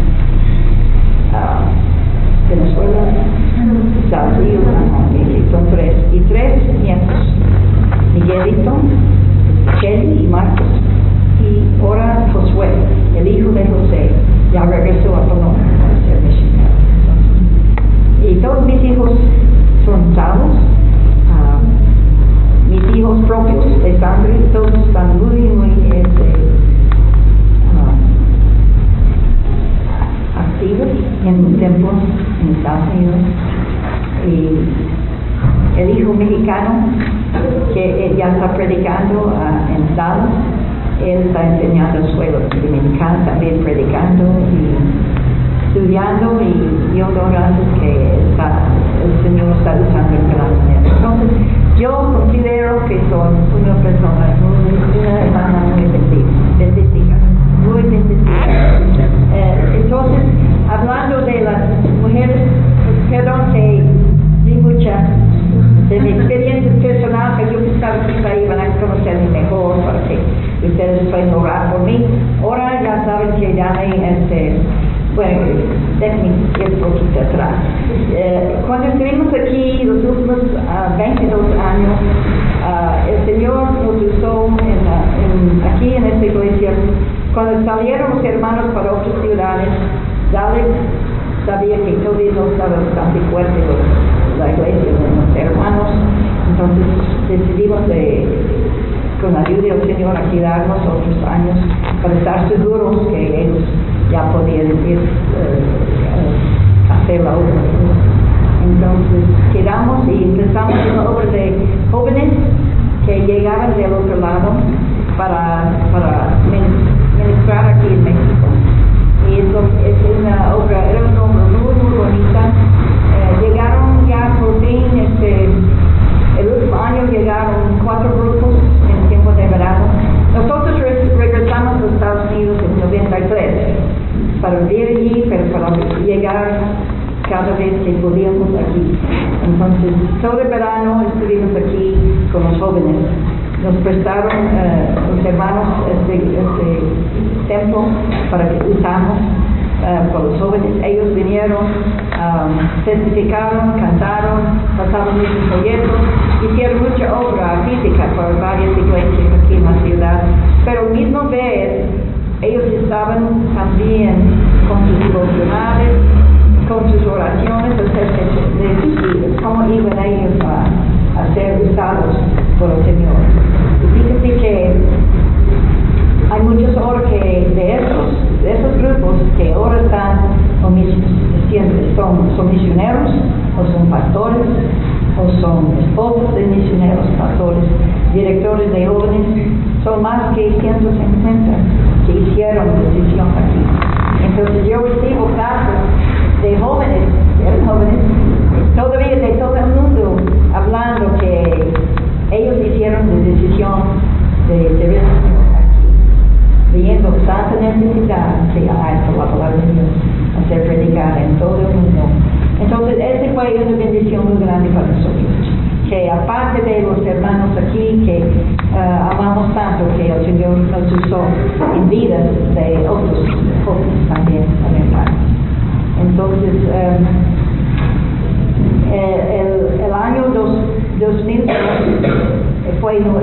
uh, Venezuela, Estados Unidos, son tres, y tres nietos, Miguelito, Kelly y Marcos, y ahora Josué, el hijo de José, ya regresó a Polonia para ser misionero. Y todos mis hijos son salvos, uh, mis hijos propios de sangre, todos están muy, muy este, uh, activos en templos en Estados Unidos. Y el hijo mexicano que ya está predicando uh, en Dallas, él está enseñando en escuela dominical, también predicando y estudiando, y yo orando que está, el Señor está usando en gran manera. Entonces yo considero que soy una persona, una hermana muy bendecida, muy bendecida. Eh, entonces, hablando de las mujeres, perdón que di mucha de mi experiencia personal, que yo pensaba que ustedes iban a conocerme mejor para que ustedes pueden orar por mí. Ahora ya saben que ya me, este, bueno, déjenme ir un poquito atrás. Eh, cuando estuvimos aquí los últimos uh, veintidós años, uh, el Señor nos usó en, uh, en, aquí en esta iglesia. Cuando salieron los hermanos para otras ciudades, Dale sabía que todavía no estaba bastante fuerte los, la iglesia de los hermanos, entonces decidimos de, con la ayuda del Señor, a quedarnos otros años para estar seguros que ellos ya podían ir uh, a hacer la obra. Entonces quedamos y empezamos una obra de jóvenes que llegaban del otro lado para, para ministrar aquí en México. Y es, es una obra, era una obra muy, muy bonita. Eh, llegaron ya por fin, este, el último año llegaron cuatro grupos en tiempo de verano. Nosotros re regresamos a los Estados Unidos en noventa y tres para vivir allí, pero para llegar cada vez que podíamos aquí. Entonces, todo el verano estuvimos aquí con los jóvenes. Nos prestaron uh, los hermanos este, este templo para que usamos uh, con los jóvenes. Ellos vinieron, um, testificaron, cantaron, pasaron muchos folletos, hicieron mucha obra física para varias iglesias aquí en la ciudad. Pero al mismo vez, ellos estaban también con sus devocionales, con sus oraciones acerca de, de cómo iban ellos a, a ser usados por el Señor. Y fíjate que hay muchos ahora que de esos, de esos grupos que ahora están son, son misioneros, o son pastores, o son esposos de misioneros, pastores, directores de jóvenes. Son más que ciento cincuenta que hicieron decisión aquí. Entonces yo recibo cartas de jóvenes, de jóvenes, todavía de todo el mundo, hablando que ellos hicieron la decisión de servir al Señor aquí, viendo tanta necesidad que hay por la palabra de Dios, hacer predicar en todo el mundo. Entonces, esa fue una bendición muy grande para nosotros, que aparte de los hermanos aquí, que uh, amamos tanto, que el Señor nos usó en vidas de otros jóvenes también, hermanos. Entonces, um, el, el año dos, dos mil dos fue el,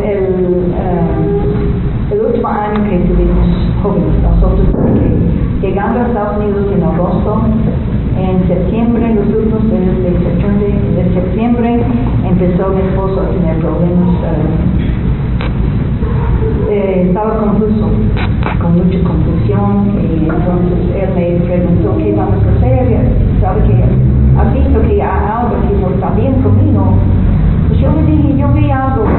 uh, el último año que tuvimos jóvenes nosotros, porque llegando a Estados Unidos en agosto, en septiembre, los últimos meses de septiembre, de septiembre empezó mi esposo a tener problemas. Uh, eh, estaba confuso, con mucha confusión, y entonces él me preguntó qué vamos a hacer. ¿Sabe que has visto que hay algo que no está bien conmigo? Pues yo le dije, yo vi algo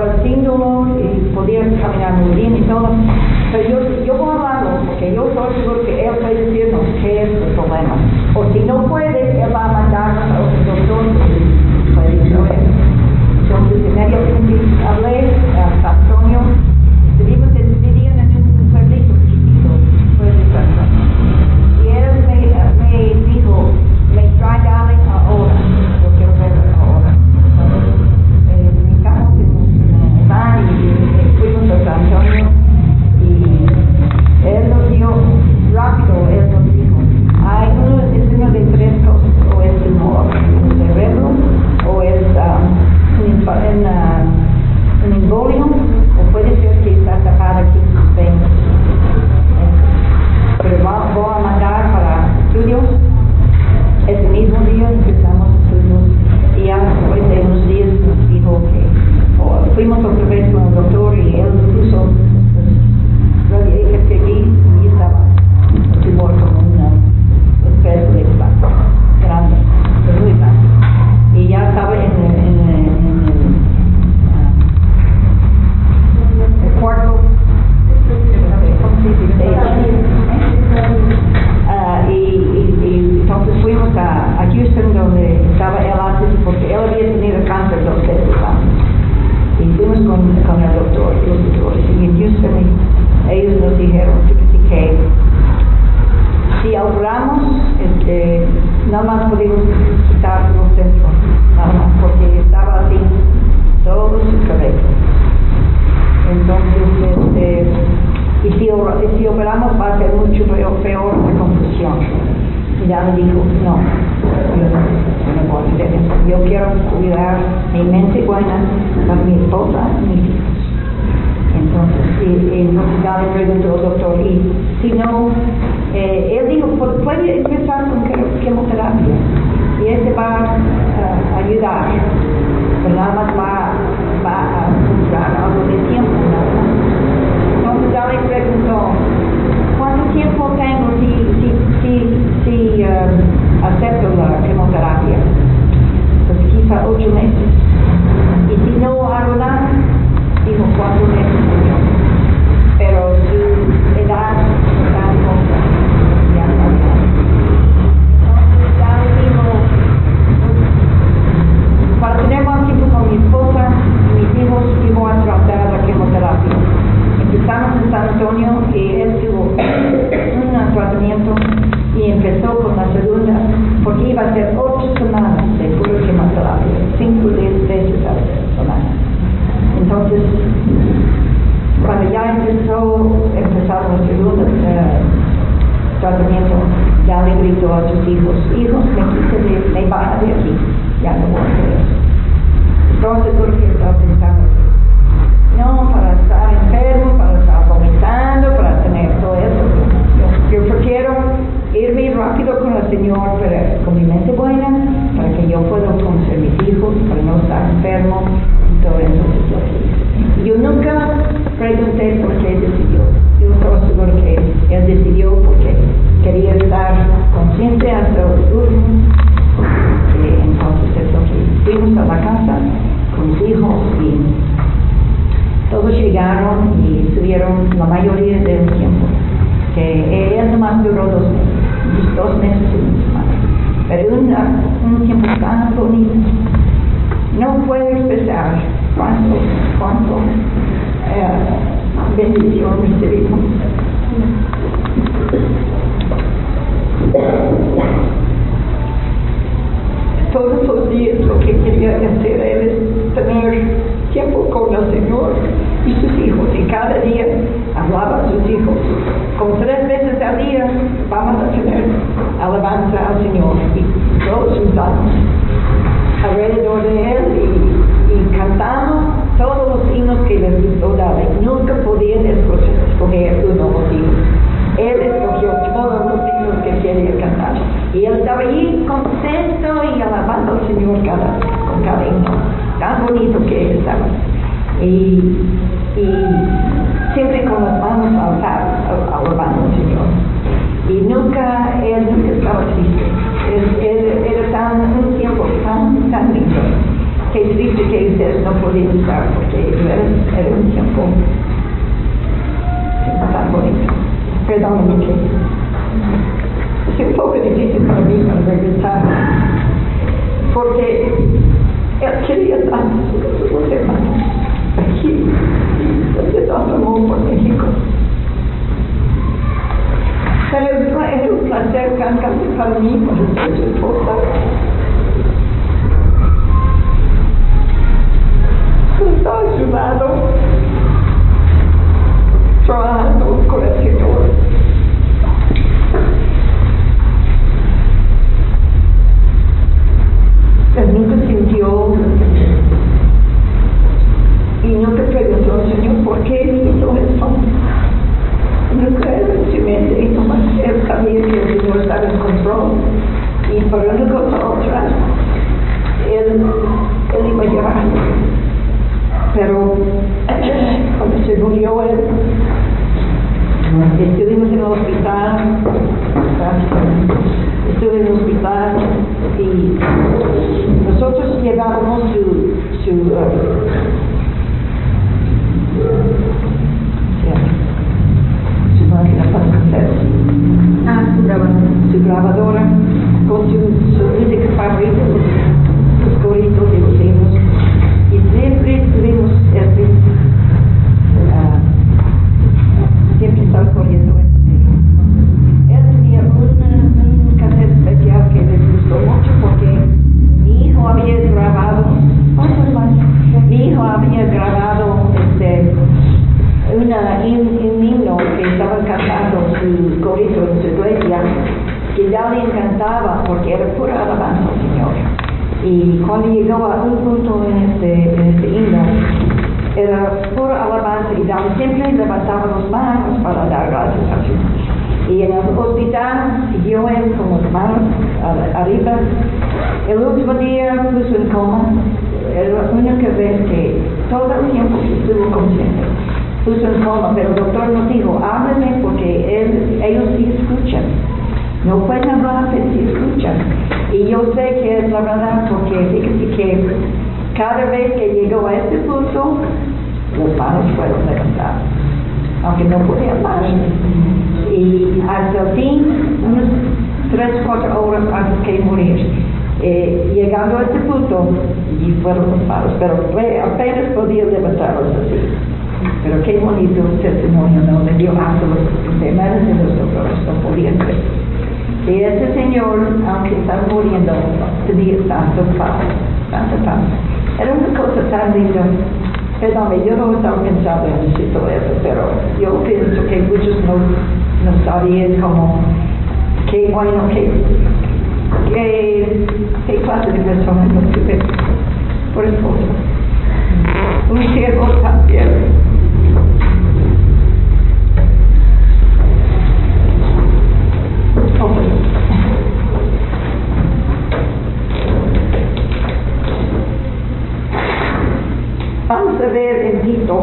estaba sin dolor y podía caminar muy bien y todo. Pero yo, yo voy a hablarlo, porque yo estoy seguro que él puede decirnos qué es el problema. O si no puede, él va a mandarnos a otro doctor que puede saber. Entonces, inmediatamente hablé a San Antonio. Estuvimos en vivían en un pueblito chiquito, pues de San Antonio. Y él me, me dijo, me trae darle ahora, yo quiero verlo ahora. Entonces, eh, brincamos en un van y eh, fuimos a San Antonio. Y él nos dio rápido, él nos dijo, hay uno, es uno de tres cosas, o es tumor en el cerebro, o es um, un, un, uh, un embolio, o puede ser que está tapada aquí en sus venas. Pero va, voy a mandar para estudios. Ese mismo día empezamos estudios y ya después de unos días nos dijo que oh, fuimos otra vez con el doctor y él puso que seguí y estaba un tumor como una, un peso de plato grande, pero muy grande. Y ya estaba en el, en el, en el, uh, el cuarto, ¿cómo se dice? Uh, y, y, y entonces fuimos a, a Houston, donde estaba él antes, porque él había tenido cáncer dos veces antes. Y fuimos con, con el doctor, los doctores, y en Houston ellos nos dijeron que si ahorramos, este, nada más podemos quitar los centros, nada más, porque estaba así todo su cabeza. Entonces, este, y si, y si operamos va a ser mucho peor, peor la confusión. Y ya me dijo, no, yo no, yo no puedo hacer eso. Yo quiero cuidar mi mente buena para mi esposa y mis hijos. Entonces, y, y entonces ya le preguntó al doctor, y si no, eh, él dijo, puede empezar con quimioterapia, y ese va a uh, ayudar, pero nada más va, va a durar algo de tiempo, nada más. Entonces ya le preguntó, ¿cuánto tiempo tengo si, si, si, si uh, acepto la quimioterapia? Pues quizá ocho meses. Y si no hago nada, dijo cuatro meses, pero su edad está en contra, ya no está. Entonces ya le digo, para tener más tiempo con mi esposa y mis hijos, yo voy a tratar la quimioterapia. Empezamos en San Antonio y él tuvo un tratamiento y empezó con la segunda, porque iba a ser ocho semanas de pura quimioterapia, cinco veces a la semana. Entonces, cuando ya empezó, empezaron el segundo eh, tratamiento, ya le gritó a sus hijos, hijos, me quise de, me baja de aquí, ya no voy a hacer eso. Entonces, porque estaba pensando, no, para estar enfermo, para estar vomitando, para tener todo eso, yo, yo prefiero irme rápido con el Señor, pero con mi mente buena, para que yo pueda conocer mis hijos, para no estar enfermo, y todo eso. Yo nunca pregunté por qué decidió. Yo estaba seguro que él decidió porque quería estar consciente hasta el último. Entonces eso que fuimos a la casa con mis hijos y todos llegaron y estuvieron la mayoría del tiempo. Que él nomás duró dos meses, dos meses y una semana. Pero una, un tiempo tan bonito. No puedo expresar cuánto, cuánto eh, bendición recibimos. Todos los días lo que quería hacer él es tener tiempo con el Señor y sus hijos. Y cada día hablaba a sus hijos. Con tres veces al día vamos a tener alabanza al Señor y todos juntamos alrededor de él y, y cantamos todos los himnos que les gustó darle. Nunca podían escoger uno o himnos. Él escogió todos los himnos que quería cantar. Y él estaba ahí contento y alabando al Señor cada, con cada himno. Tan bonito que él estaba. Y, y siempre con las manos alzadas, alabando al Señor. Y nunca, él nunca estaba triste. Él, él, era tan, un tiempo tan, tan lindo. qué triste que ustedes no podían estar, porque era, era un tiempo tan bonito. Perdóname que es un poco difícil para mí para regresar, porque él quería tanto los hermanos aquí, hace tanto amor por México. Pero es un placer cantar para mí, para su esposa. Está a su lado, trabajando con el Señor. Él nunca sintió y nunca preguntó al Señor por qué hizo eso. Nunca era en su mente, y nomás él sabía que el Señor estaba en control. Y por una cosa u otra, él, él iba a llorar. Pero cuando se murió él, estuvimos en el hospital, estuve en el hospital y nosotros llevábamos su, su, uh, su máquina para hacer, ah, su grabadora, su grabadora con su, su música favorita, los, los coritos y los himnos. Y siempre tuvimos este, uh, siempre estaba corriendo este. Él tenía un, un cassette especial que le gustó mucho porque mi hijo había grabado, mi hijo había grabado este, una, un, un himno que estaban cantando su corito en su iglesia, que ya le encantaba porque era pura alabanza al Señor. Y cuando llegó a un punto en este, en este himno, era pura alabanza y David siempre levantaba las manos para dar gracias a Dios. Y en el hospital siguió él con las manos arriba. El último día puso en coma. Era la única vez que todo el tiempo que estuvo consciente puso en coma, pero el doctor nos dijo, háblenme porque él, ellos sí escuchan. No pueden hablar, pero sí escuchan. Y yo sé que es la verdad porque fíjate que cada vez que llegó a este punto, los manos fueron levantadas, aunque no podía hablar. Y hasta el fin, unas tres, cuatro horas antes que morir, eh, llegando a este punto, y fueron los manos, pero apenas podía levantarlos así. Pero qué bonito el testimonio, ¿no? Le dio hasta los demás de los doctores, no podían ver. Y ese señor, aunque está muriendo, tenía tanto paz, tanta paz. Era una cosa tan linda. Perdón, yo no estaba pensando en todo eso, pero yo pienso que muchos no, no sabían cómo, qué bueno, qué, qué, qué clase de persona no tuve por esposo. Un siervo tan fiel. Vamos a ver en Tito,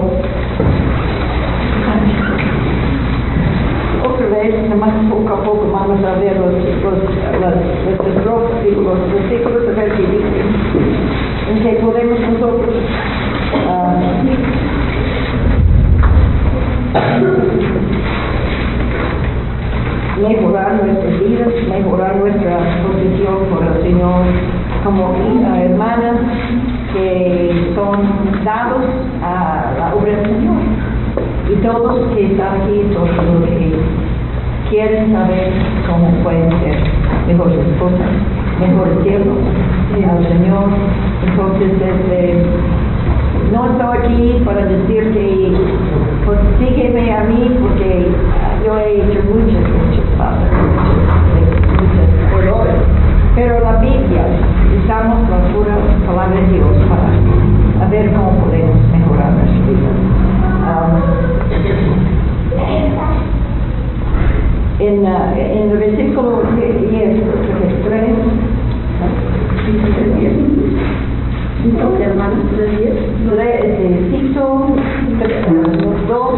otra vez, nomás poco a poco vamos a ver los, los, los, los estrofas y los versículos a ver qué dicen, en que podemos nosotros uh, mejorar nuestras vidas, mejorar nuestra posición por el Señor como uh, hermanas que son dados a la obra del Señor. Y todos los que están aquí, todos los que quieren saber cómo pueden ser mejores cosas, mejores siervos al Señor. Entonces, este, no estoy aquí para decir que pues, sígueme a mí porque yo he hecho muchas, muchas faltas, muchas, muchas errores. Pero la Biblia, usamos la pura palabra de Dios para ver cómo podemos mejorar nuestra vida. Um, en, uh, en el versículo diez, tres, Tito, hermanos, tres, diez, Tito, dos,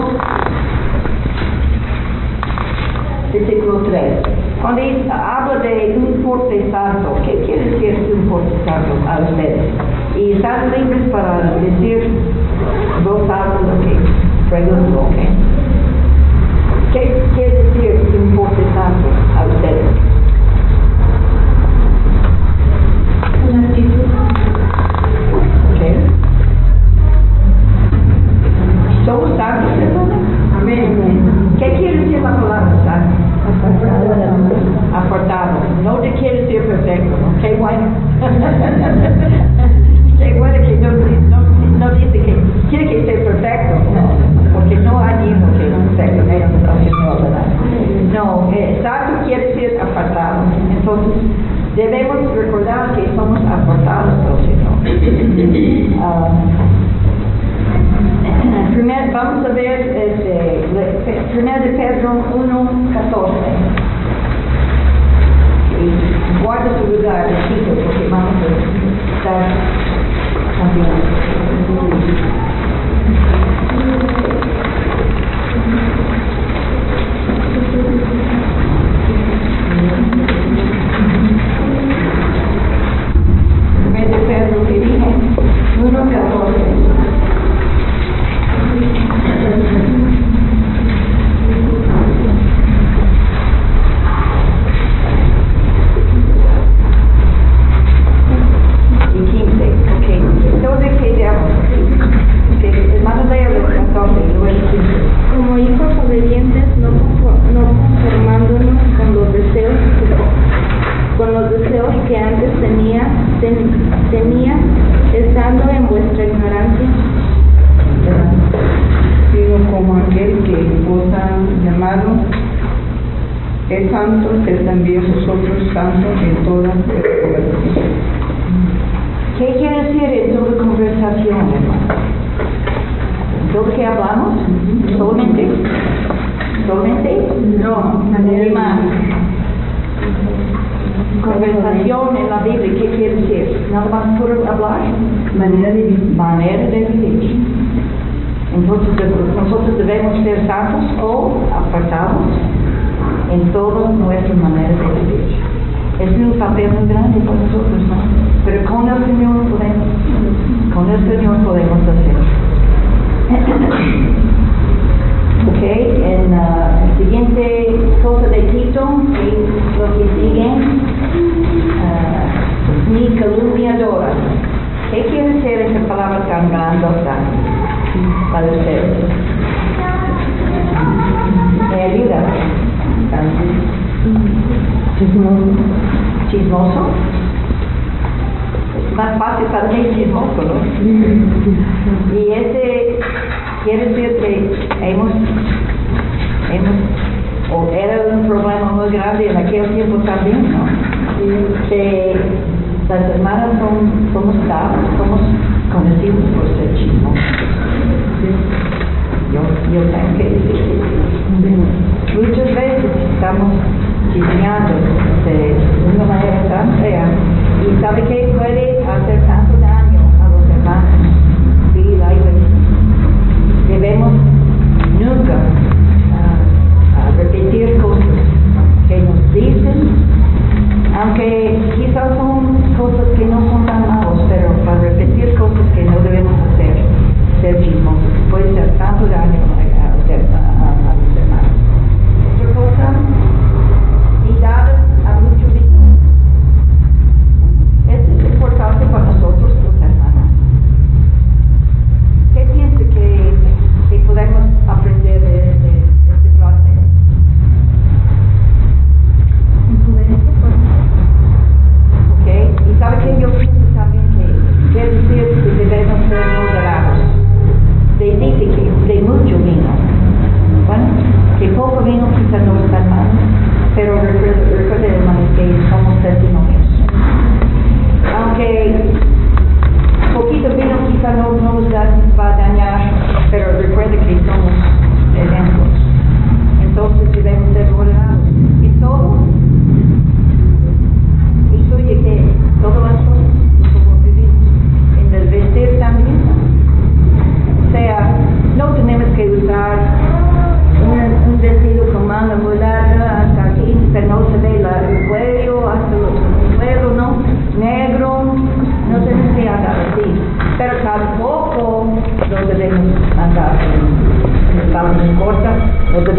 versículo tres. Cuando habla de un porte santo, ¿qué quiere decir un porte santo a ustedes? Y están libres para decir voz alta lo que pregunto, ¿ok? ¿Qué quiere decir importe tanto a ustedes? Una actitud. ¿Ok? ¿Somos santos, hermano? Amén. ¿Qué quiere decir la palabra santo? Apartado. No te quiere decir perfecto, ¿no? Qué bueno. Qué bueno que no, no, no dice que quiere que sea perfecto, no, porque no hay ninguno que es perfecto, no, ¿verdad? No, eh, santo quiere decir apartado. Entonces, debemos recordar que somos apartados del Señor. Uh, primer, vamos a ver este, primero de Pedro uno catorce. Y guarda su lugar, Tito, porque vamos a estar también. Primero de Pedro que dije, uno catorce. Como hijos obedientes, no, no conformándonos con los deseos con los deseos que antes tenía, ten, tenía estando en vuestra ignorancia, sino como aquel que os ha llamado es santo, que también vosotros santos en toda conversación. ¿Qué quiere decir en toda conversación, hermano? ¿Todo lo que hablamos? ¿Solamente? ¿Solamente? No, manera más. Conversación en la Biblia, ¿qué quiere decir? ¿Nada más por hablar? Manera de vivir. Manera de vivir. Entonces nosotros debemos ser santos o apartados en toda nuestra manera de vivir. Es un papel muy grande para nosotros, ¿no? Pero con el Señor podemos, con el Señor podemos hacer. Ok, en uh, la siguiente cosa de Tito, y lo que sigue, uh, ni calumniadora. ¿Qué quiere decir esa palabra tan grandota para ustedes? ¿Me ayuda? Chismoso. ¿Chismoso? Es más fácil para mí chismoso, ¿no? Y ese quiere decir que hemos, hemos, o era un problema muy grande en aquel tiempo también, ¿no? Que las hermanas son, somos dadas, somos conocidos por ser chismosos. Yo, yo tengo que decir que muchas veces estamos chismeando de una manera tan fea y sabe que puede hacer tanto daño a los hermanos. Sí, la iglesia. Debemos nunca uh, uh, repetir cosas que nos dicen, aunque quizás son cosas que no son tan malas, pero para repetir cosas que no debemos hacer, ser chismosos, puede hacer tanto daño a, a, a, a los hermanos. Otra cosa, y dadas a muchos hijos. Esto es importante para nosotros, los hermanos. ¿Qué piensa que, que podemos aprender de, de, de este clase? Ok, y sabe que yo pienso también que quiere decir que debemos ser moderados. Se dice que de mucho vino. Bueno, que poco vino quizás no está mal, pero recuerden, hermanos, que somos testimonios. Aunque poquito vino quizás no nos va a dañar, pero recuerden que somos ejemplos. Entonces debemos ser moderados. Y todo incluye que todas las cosas, como vivimos, en el vestir también. O sea, no tenemos que usar un, un vestido con más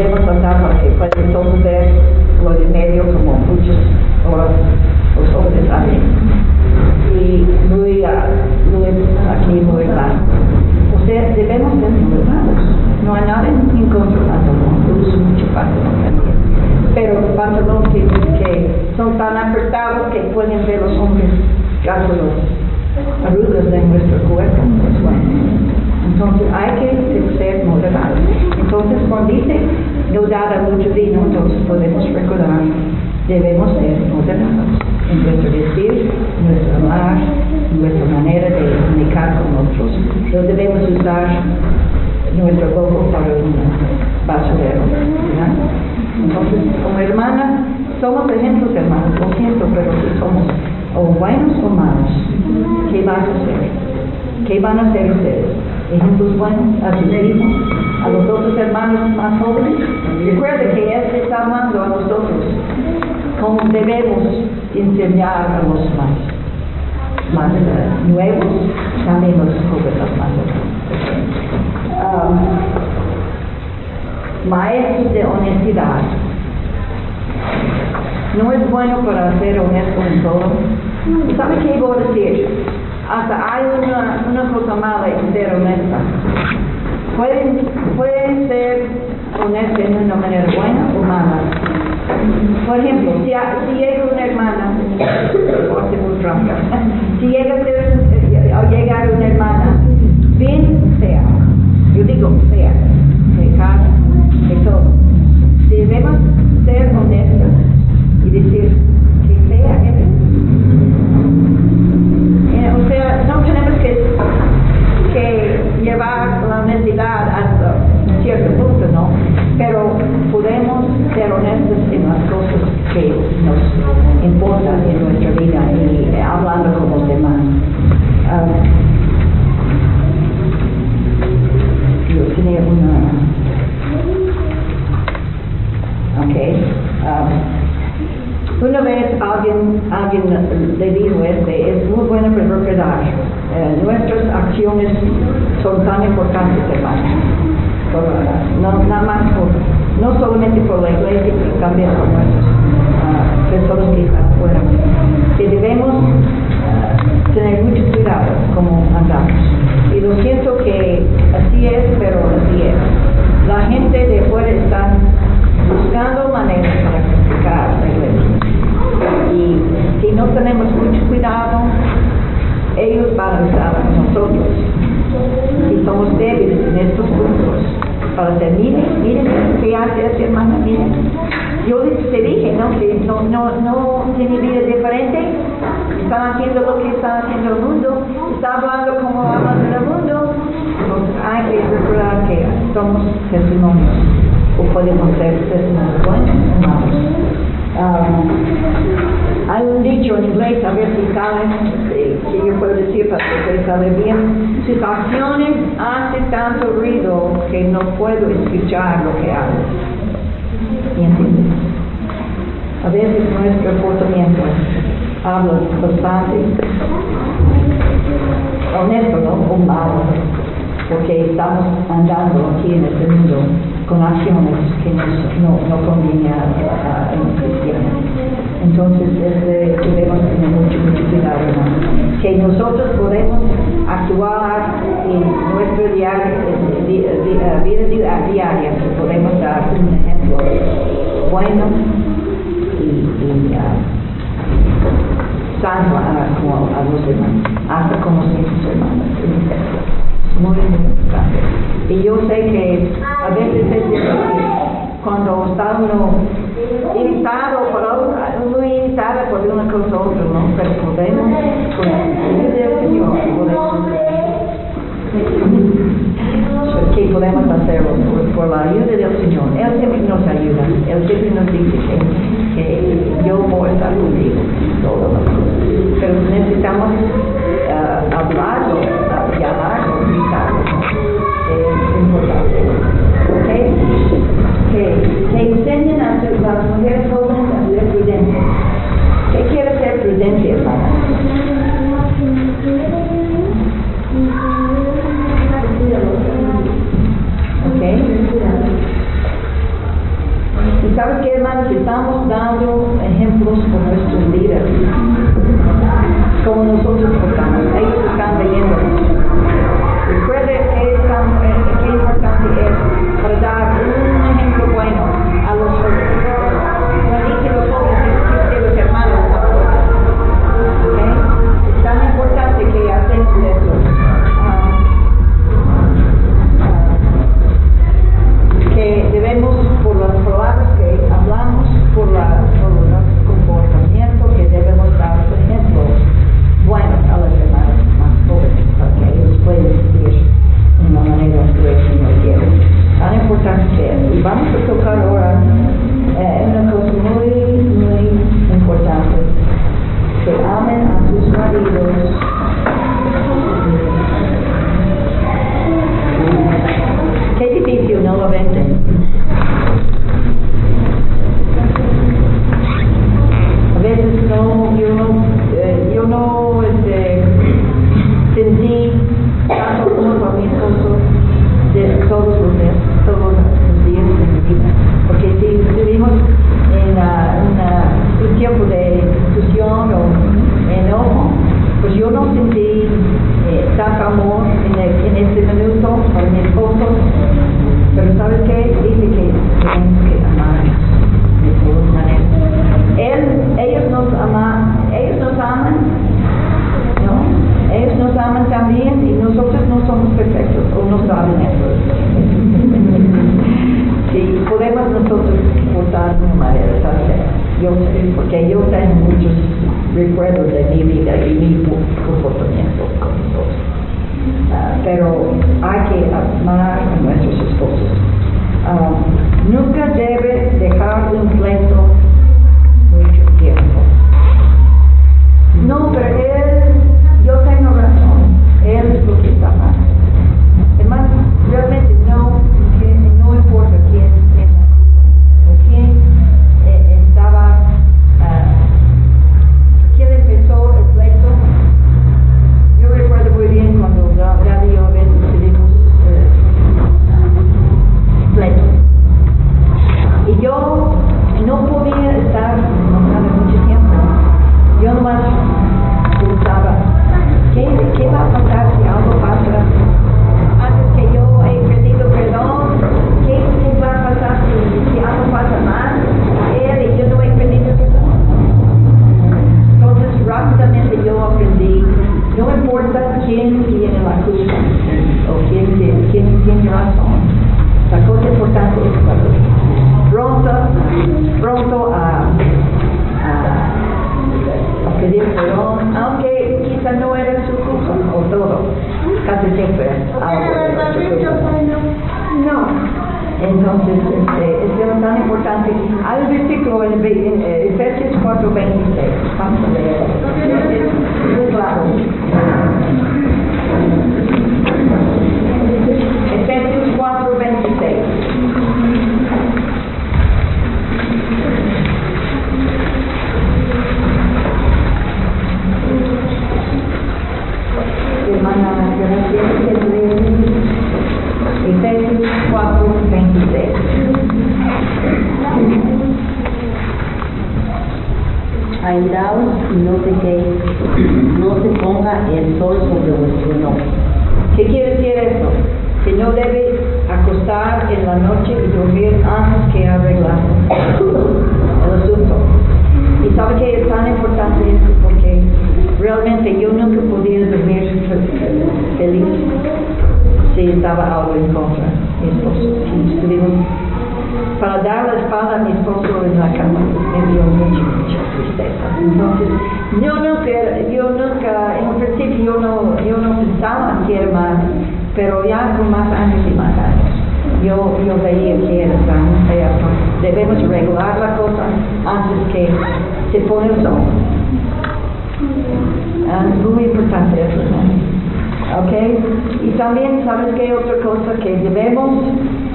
debemos andar para que puedan todos ver lo de medio como muchas horas los hombres hacen. Y muy, uh, muy aquí muy claro. O sea, debemos ser moderados. No hay nada en contra del pantalón. Yo uso mucho pantalón también. Pero pantalones que, que son tan apretados que pueden ver los hombres casi los arrugas de nuestro cuerpo. Pues bueno. Entonces hay que ser moderados. Entonces cuando dice no dar mucho vino, entonces podemos recordar, debemos ser moderados en nuestro decir, nuestro hablar, nuestra manera de comunicar con otros. No debemos usar nuestro boca para un basurero, ¿verdad? Entonces, como hermanas, somos ejemplos hermanos, lo siento, pero si somos o buenos o malos, ¿qué vas a hacer? ¿Qué van a hacer ustedes? ¿Ejemplos buenos a sus hijos? ¿A los otros hermanos más jóvenes? Recuerda que Él está hablando a nosotros cómo debemos enseñar a los más, más uh, nuevos, también los jóvenes más um, maestros de honestidad. No es bueno para ser honesto en todo. ¿Sabe qué voy a decir? Hasta hay una, una cosa mala en ser honesta. Pueden, pueden ser honestos en una manera buena o mala. Por ejemplo, si, a, si llega una hermana, si llega a, ser, a llegar una hermana bien fea, yo digo fea, de cara, de todo, debemos ser honestos y decir que fea eres. Eh, o sea, no tenemos que, que llevar la honestidad hasta un cierto punto, ¿no? Pero podemos ser honestos en las cosas que nos importan en nuestra vida y eh, hablando con los demás. Uh, yo tenía una... Ok. Um, una vez alguien, alguien le dijo este, es muy bueno para recordar. Eh, nuestras acciones son tan importantes, hermanos. Por, uh, no, nada más por, no solamente por la iglesia, pero también por nuestras uh, personas que están afuera. Que debemos uh, tener mucho cuidado como andamos. Y lo siento que así es, pero así es. La gente de afuera está buscando maneras para criticar la iglesia. Y si no tenemos mucho cuidado, ellos van a usar a nosotros. Si somos débiles en estos puntos, para decir, miren, miren, ¿qué hace esa hermana? Miren. Yo te dije, ¿no? Que no, no, no tiene vida diferente, están haciendo lo que está haciendo el mundo, está hablando como hablan en el mundo. Entonces hay que recordar que somos testimonios, o podemos ser testimonios buenos o malos. Um, hay un dicho en inglés, a ver si saben, que yo puedo decir para que ustedes saben bien. Sus acciones hacen tanto ruido que no puedo escuchar lo que hablan. ¿Entienden? A veces nuestro comportamiento habla bastante honesto, ¿no? O malo, porque estamos andando aquí en este mundo con acciones que nos, no, no convienen a, a, a un cristiano. Entonces este, debemos tener mucho, mucho cuidado, ¿no? Que nosotros podemos actuar en nuestra diaria, vida, vida diaria, que podemos dar un ejemplo bueno y, y uh, santo a, como a los demás, hasta como sus hermanos. Muy, muy importante. Y yo sé que a veces es difícil cuando está uno irritado por algo, muy irritada por una cosa u otra, ¿no? Pero podemos, con la ayuda del Señor, podemos, ¿qué podemos hacerlo? Por, por la ayuda del Señor. Él siempre nos ayuda. Él siempre nos dice que, que yo voy a estar contigo en todas las cosas. Pero necesitamos uh, hablarlo, uh, llamarlo, gritarlo. Es importante. ¿Okay? Que, que enseñen a las mujeres jóvenes a ser prudentes. ¿Qué quiere ser prudente, hermana? ¿Ok? Y sabes qué, hermanos, estamos dando ejemplos por nuestros líderes, como nosotros portamos. Ellos están leyendo. Recuerde qué, tan, eh, qué importante es para dar un ejemplo bueno a los jóvenes. No dice los jóvenes, es los hermanos. ¿Okay? Es tan importante que hacemos eso. Que debemos, por las palabras que hablamos, por, la, por nuestro comportamiento, que debemos dar ejemplos buenos a los hermanos más jóvenes para que ellos puedan vivir en la manera que el Señor quiere. Tan importante que es. Y vamos a tocar ahora eh, una cosa muy, muy importante: que amen a sus maridos. Qué difícil, ¿no lo ven? A veces no, yo no, eh, yo no este, sentí tanto amor por mi esposo de todos los días, todos los días de mi vida. Porque si estuvimos en una, una, un tiempo de discusión o enojo, pues yo no sentí eh, tanto amor en, el, en ese minuto por mi esposo. Pero ¿sabes qué? Dice que tenemos que amar de todas maneras. Él, ellos nos aman, ellos nos aman, ¿no? Ellos nos aman también y nosotros no somos perfectos, o no saben eso. Sí, podemos nosotros portar de una manera, ¿sabes? Yo sé, porque yo tengo muchos recuerdos de mi vida y mi comportamiento con nosotros. Uh, pero hay que amar a nuestros esposos. Uh, nunca debe dejar un pleito mucho tiempo. No, pero él, yo tengo razón, él es lo que está mal. Además, realmente no, que no importa quién es la culpa o quién eh, estaba, uh, quién empezó el pleito. Yo recuerdo muy bien cuando Daddy y yo decidimos eh, pleito. Y yo no podía estar enojada mucho tiempo. Yo nomás pensaba, ¿qué, ¿qué va a pasar si algo pasa? Antes que yo he pedido perdón, ¿qué, qué va a pasar si, si algo pasa mal a él y yo no he pedido perdón? Entonces rápidamente yo aprendí, no importa quién tiene la culpa o quién, quién, quién tiene razón, la cosa importante es la pronto, pronto a, a, a pedir perdón, aunque quizá no era su culpa o todo, casi siempre algo era su culpa. No. Entonces, este, es tan importante. Hay un versículo en, en eh, Efesios cuatro veintiséis. Vamos a leer. Es muy claro. Efesios cuatro veintiséis. Hermana, gracias. Efesios cuatro veintiséis. Airaos y no pequéis, no se ponga el sol sobre vuestro enojo. ¿Qué quiere decir eso? Que no debe acostar en la noche y dormir antes que arreglar el asunto. Y sabe que es tan importante esto porque realmente yo nunca podía dormir feliz si estaba algo en contra de mi esposo. Si estuvimos para dar la espalda a mi esposo en la cama, me dio mucha, mucha tristeza. Entonces, yo nunca, yo nunca, en un principio yo no, yo no pensaba que era mal, pero ya con más años y más años, yo, yo veía que era tan feo. Debemos regular la cosa antes que se pone el sol. Es muy importante eso, ¿no? ¿Ok? Y también, ¿sabes qué? Otra cosa que debemos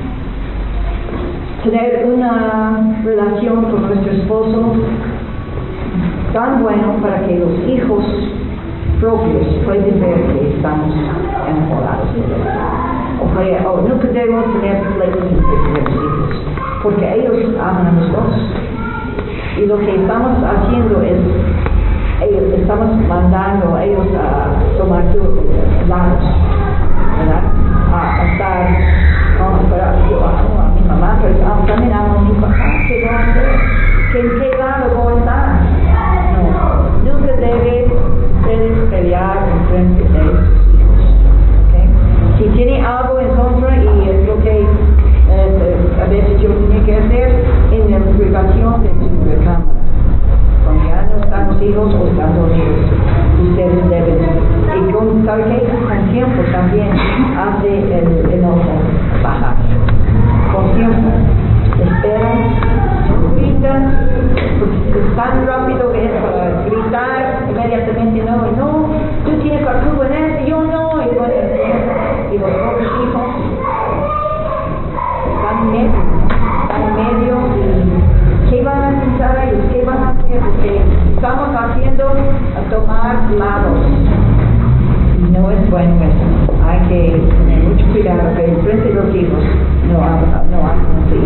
tener una relación con nuestro esposo tan bueno para que los hijos propios pueden ver que estamos enamorados de él. O, o nunca debemos tener pleitos entre los hijos. porque ellos aman a los dos. Y lo que estamos haciendo es, ellos, estamos mandando a ellos a tomar lados, ¿verdad? A, a estar, oh, pero yo amo a mi mamá, pero oh, también amo a mi papá. ¿Qué voy a hacer? ¿En qué lado voy a estar? No, nunca debe ustedes pelear en frente de sus hijos. ¿Okay? Si tiene algo en contra, y es lo que eh, a veces yo tenía que hacer en la privación de su recámara. Cuando ya no están los hijos o están dormidos, ustedes deben. Y con, ¿sabe qué? Con tiempo también hace el enojo bajar. Con tiempo. Esperan, gritan, pues, es tan rápido que es para gritar inmediatamente, no, no, tú tienes la culpa en eso, yo no, y bueno, y los otros hijos están en medio, están en medio, y ¿qué van a pensar ellos? ¿Qué van a hacer? Porque estamos haciendo a tomar lados, y no es bueno eso. Hay que tener mucho cuidado que en frente de los hijos no hagan no así.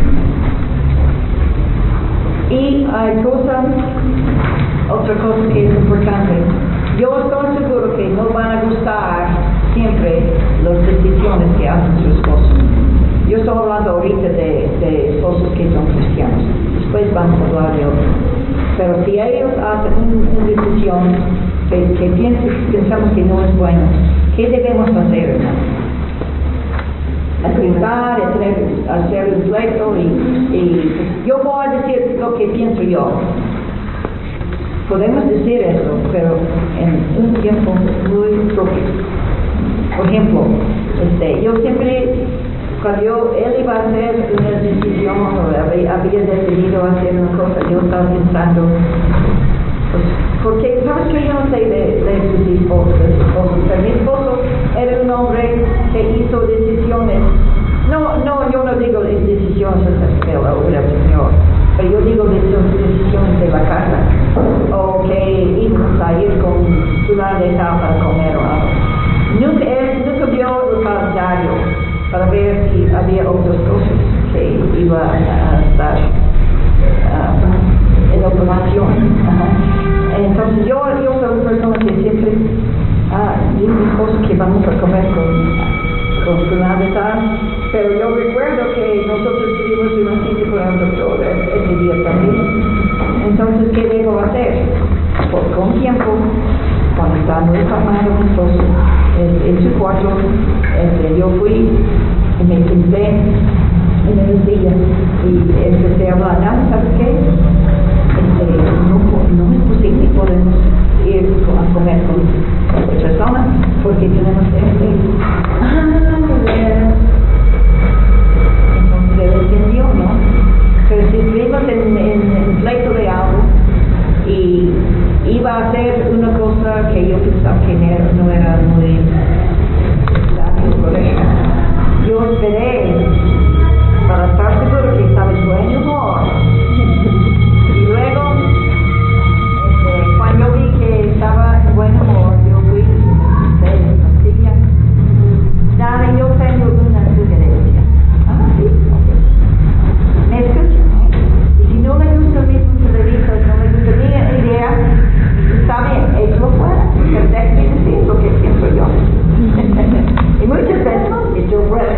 Y hay cosas, otra cosa que es importante. Yo estoy seguro que no van a gustar siempre las decisiones que hacen sus esposos. Yo estoy hablando ahorita de, de esposos que son cristianos. Después vamos a hablar de otros. Pero si ellos hacen una decisión que, que piensen, pensamos que no es bueno, ¿qué debemos hacer, hermano? A gritar, a tener, a hacer un pleito, y, y pues, yo voy a decir lo que pienso yo. Podemos decir eso, pero en un tiempo muy propio. Por ejemplo, este, yo siempre, cuando yo, él iba a hacer una decisión o había, había decidido hacer una cosa, yo estaba pensando, pues, porque sabes que yo no sé de, de sus esposos, de sus esposos, pero mi esposo era un hombre que hizo decisiones. No, no, yo no digo decisiones de la señor, pero yo digo decisiones de la casa, o que íbamos a ir con fulano de tal para comer o algo. Nunca, él nunca vio el calendario para ver si había otras cosas que iba a estar uh, en operación. Uh-huh. Entonces yo, yo soy una persona que siempre ah, digo cosas que vamos a comer con, con fulano de tal. Pero yo recuerdo que nosotros tuvimos una cita con el doctor ese día también. Entonces, ¿qué debo hacer? Por, con tiempo, cuando estaba muy calmado mi esposo, en, en su cuarto, este, yo fui y me senté en el silla y empecé a hablar. ¿Sabes qué? Este, no, no es posible, podemos ir a comer con otra persona porque tenemos este. Ah, se entendió, ¿no? Pero si estuvimos en, en, en pleito de algo y iba a hacer una cosa que yo pensaba que no era muy correcta, yo esperé para estar seguro que estaba en buen humor. Y luego, este, cuando yo vi que estaba en buen humor, yo fui en la silla. Dale, yo tengo una sugerencia. Ah, sí. Me escuchan, ¿eh? Y si no me gusta mi punto de vista, no me gusta mi idea, está bien, échalo fuera, porque déjame decir lo que pienso yo. Y muchas veces, echo fuera.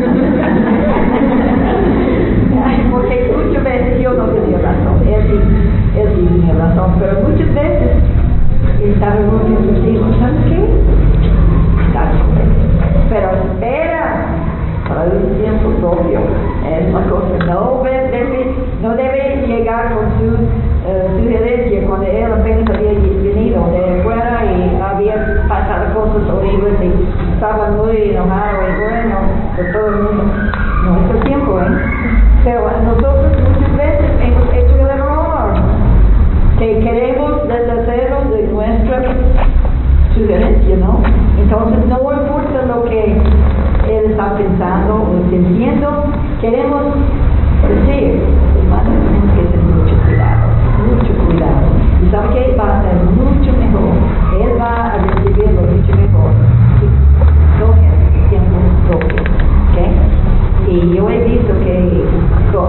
Porque muchas veces yo no tenía razón, él sí, él sí tenía razón, pero muchas veces estaba muy reflexivo, ¿sabes qué? Está bien. Pero espera para un tiempo propio. Es una cosa, no debe, no debe llegar con su uh, sugerencia cuando él apenas había venido de fuera y había pasado cosas horribles y estaba muy enojado y bueno, por todo el mundo. No es el tiempo, ¿eh? Pero nosotros muchas veces hemos hecho el error que queremos deshacernos de nuestra sugerencia, ¿no? Entonces no importa lo que él está pensando o sintiendo, queremos decir, hermano, tenemos que tener mucho cuidado, mucho cuidado. Y sabe que va a ser mucho mejor, él va a recibirlo mucho mejor si coge el tiempo propio, ¿ok? Y yo he visto que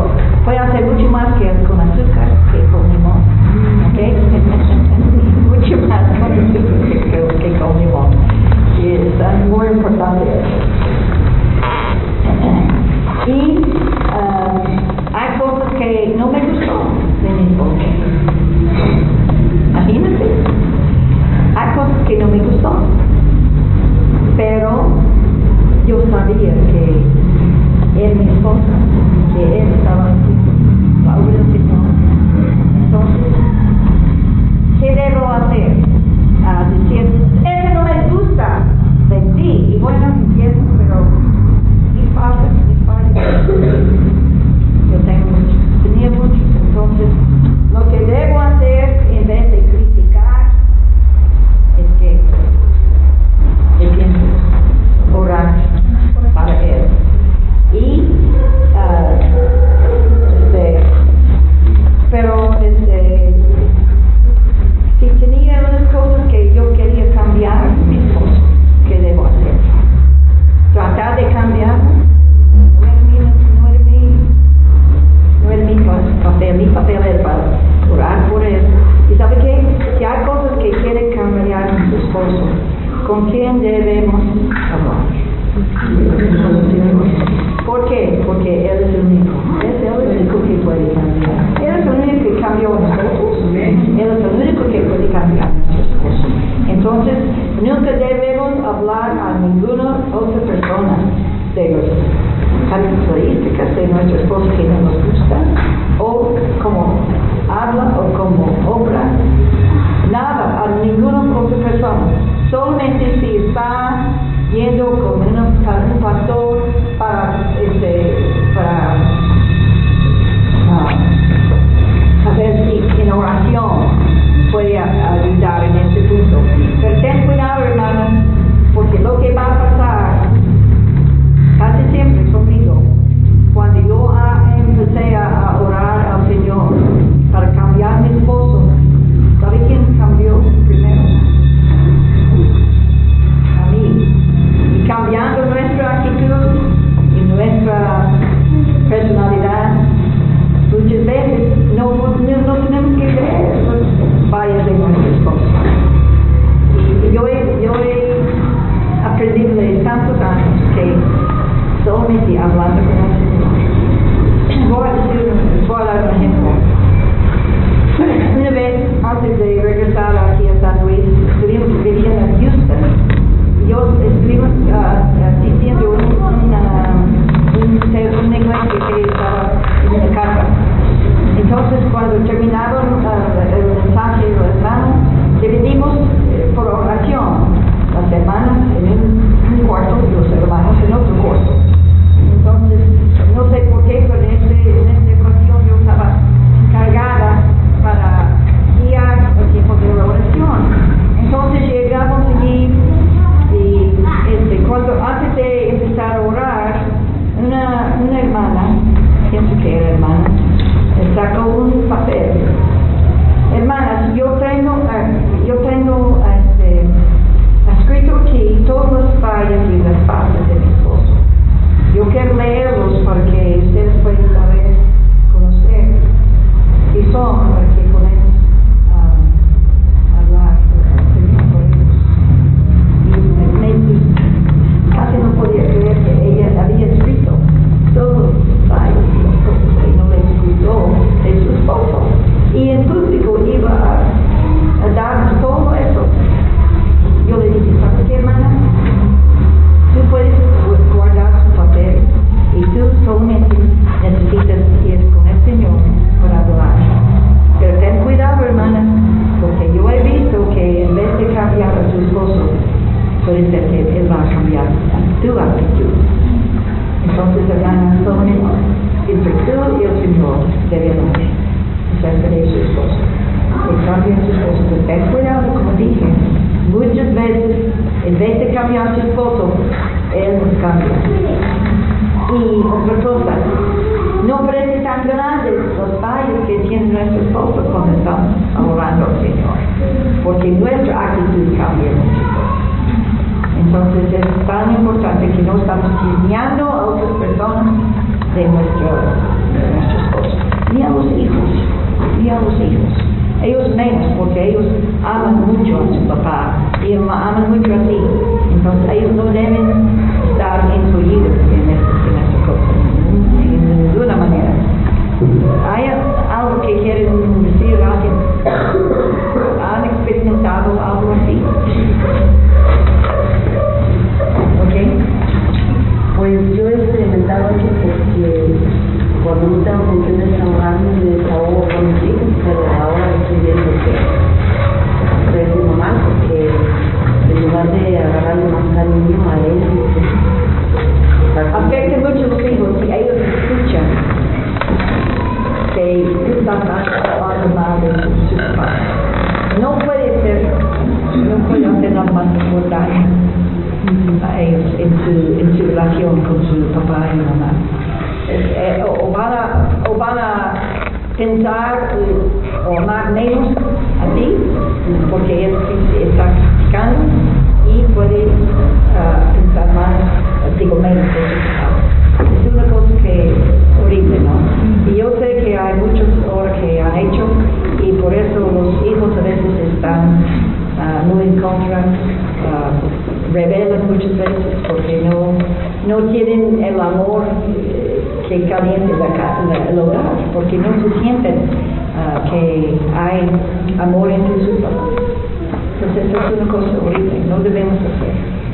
que no me gustó de mi esposo. Imagínate, hay cosas que no me gustó, pero yo sabía que él, mi esposa, que él estaba haciendo la obra del Señor. Entonces, ¿qué debo hacer? A decir, eso no me gusta de ti, y bueno, entiendo, pero mi falta, mi falta. Yo tengo muchos, tenía muchos, entonces lo que debo hacer en vez de criticar es que yo pienso orar para él y uh, este, pero este, si tenía unas cosas que yo quería cambiar en mi esposo, ¿qué debo hacer? Tratar de cambiarlo. No era mi, no era mi, no era mi papel, mi papel era para orar por él. Y sabe qué, si hay cosas que quiere cambiar en su esposo, ¿con quién debemos hablar? ¿Por qué? Porque él es el único, es el único que puede cambiar. Él es el único que cambió a nosotros, él es el único que puede cambiar a nuestras cosas. Entonces, nunca debemos hablar a ninguna otra persona de las características de nuestra esposa que no nos gusta, o como habla, o como obra, nada a ninguna otra persona. Solamente si está yendo con un, un pastor para, este, para uh, a ver si en oración puede ayudar en este punto. Pero ten cuidado, hermana, porque lo que va a pasar casi siempre conmigo, cuando yo a, empecé a, a orar al Señor para cambiar a mi esposo, ¿sabe quién cambió primero? A mí. Y cambiando nuestra actitud y nuestra personalidad, muchas veces no, no, no tenemos que ver los fallas de nuestra esposa. Y yo he, yo he aprendido de tantos años que solamente hablando con el Señor. Voy a decir, voy a dar un ejemplo. Una vez, antes de regresar aquí a San Luis, estuvimos viviendo en Houston. Yo estuvimos uh, asistiendo a un, una, un, un negocio que estaba en una casa. Entonces, cuando terminaron uh, el mensaje de los hermanos, dividimos eh, por oración. Las hermanas en un, un cuarto y los hermanos en otro cuarto. Entonces, no sé por qué, pero en, este, en esta ocasión yo estaba encargada para guiar el tiempo de la oración. Entonces llegamos allí y este, cuando antes de empezar a orar, una, una hermana, pienso que era hermana, sacó un papel. Hermanas, yo tengo, uh, yo tengo este, escrito aquí todas las fallas y las faltas de mi esposo. Yo quiero leerlos para que ustedes puedan saber, conocer qué son, para que podamos um, hablar con ellos. Y me, me, casi no podía creer que ella había escrito todos los fallos y las cosas que no le gustó de su esposo. Y en público iba a, a darnos todo eso. Yo le dije, ¿sabes qué, hermana? Tú puedes guardar su papel y tú solamente necesitas ir con el Señor para hablar. Pero ten cuidado, hermana, porque yo he visto que en vez de cambiar a su esposo, puede ser que él va a cambiar tu actitud. Entonces, hermana, solamente entre tú y el Señor debemos acerca de su esposo. Que cambie a su esposo. Pero ten cuidado, como dije, muchas veces, en vez de cambiar a su esposo, él nos cambia. Y otra cosa, no parece tan grande los fallos que tiene nuestro esposo cuando estamos orando al Señor, porque nuestra actitud cambia mucho. Entonces es tan importante que no estamos chismeando a otras personas de nuestro, de nuestro esposo, ni a los hijos, ni a los hijos. Ellos menos, porque ellos aman mucho a su papá y aman mucho a ti. Entonces ellos no deben estar influidos en estas en esta cosa, en ninguna manera. Hay ¿Hay algo que quieren decir a alguien? ¿Han experimentado algo así? ¿Ok? Pues yo he experimentado eso porque cuando no tengo con quién desahogarme me desahogo con mis hijos, pero ahora estoy viendo que estoy haciendo mal porque en lugar de agarrarle más cariño a él, afecta mucho a los hijos y ellos escuchan que tú estás hablando mal de su papá. No puede ser, no puede hacer nada más por daño a ellos en su, en su relación con su papá y mamá. Eh, o, o, van a, o van a pensar o amar menos a ti porque él está criticando y puede uh, pensar más, digo menos de su papá. Es una cosa que es horrible, ¿no? Y yo sé que hay muchos ahora que han hecho y por eso los hijos a veces están uh, muy en contra, uh, rebeldes muchas veces porque no, no tienen el amor que caliente la casa, el hogar, porque no se sienten uh, que hay amor entre sus papás. Entonces eso es una cosa horrible, no debemos hacer.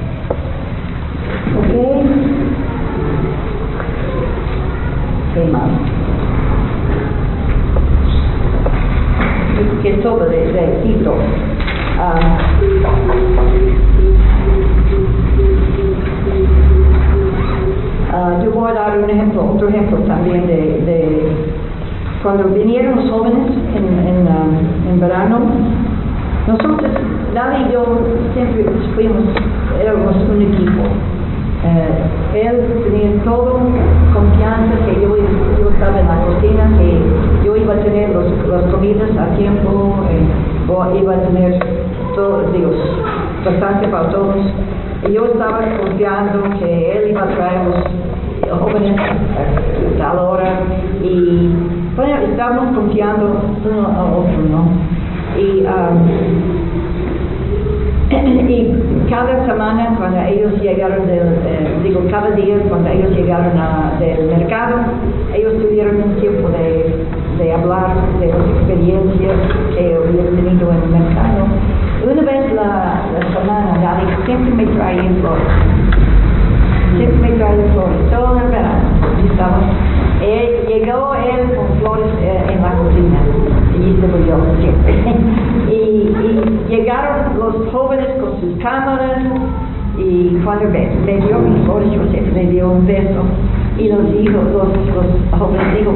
¿Ok? ¿Qué más? Que es todo de, de Tito. Uh, Uh, yo voy a dar un ejemplo, otro ejemplo también de, de cuando vinieron los jóvenes en, en, um, en verano. Nosotros, Dali y yo siempre fuimos, éramos un equipo. Uh, él tenía todo confianza que yo, yo estaba en la cocina, que yo iba a tener los, las comidas a tiempo, eh, o iba a tener todo, digo, bastante para todos. Y yo estaba confiando que él iba a traer los jóvenes a tal hora y bueno, estábamos confiando uno a otro, ¿no? Y, um, y cada semana cuando ellos llegaron del, eh, digo cada día cuando ellos llegaron a, del mercado, ellos tuvieron un tiempo de, de hablar de las experiencias que habían tenido en el mercado. Una vez la, la semana, Dali siempre me traía flores. Siempre me traía flores, todo el verano. Y estaba, él, llegó él con flores eh, en la cocina. Y se murió siempre. y, y llegaron los jóvenes con sus cámaras. Y cuando me, me dio mis flores, yo siempre me dio un beso. Y los hijos, los, los jóvenes dijo,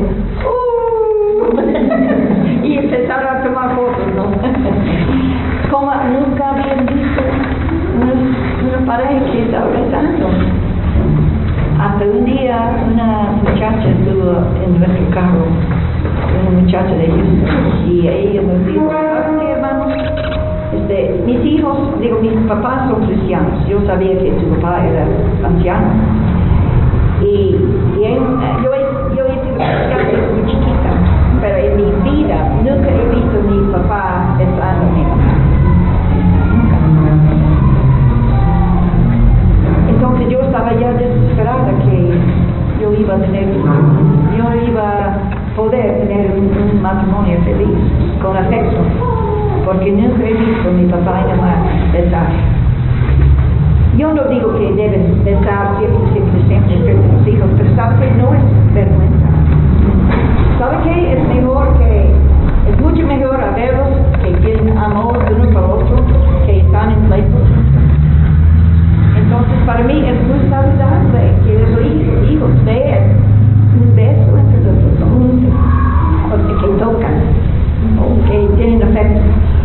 ¡uh! Y empezaron a tomar fotos, ¿no? Como nunca habían visto una, una pareja que estaba besando. Hasta un día una muchacha estuvo en nuestro carro, una muchacha de Houston, y ella nos dijo, ¿sabes qué, hermanos? Este, mis hijos, digo, mis papás son cristianos, yo sabía que su papá era anciano. Y, y él, yo, yo he sido cristiana desde muy chiquita, pero en mi vida nunca he visto a mi papá besando a mi mamá. Entonces yo estaba ya desesperada que yo iba a tener, yo iba a poder tener un, un matrimonio feliz, con afecto, porque nunca he visto a mi papá y mamá besar. Yo no digo que deben besar siempre, siempre, siempre frente a los hijos, pero ¿sabe qué? No es vergüenza. ¿Sabe qué? Es mejor que, es mucho mejor a verlos que tienen amor uno por otro, que están en pleito. Entonces, para mí es muy saludable que los hijos, hijos vean un beso entre los dos, o que tocan, o que tienen afecto.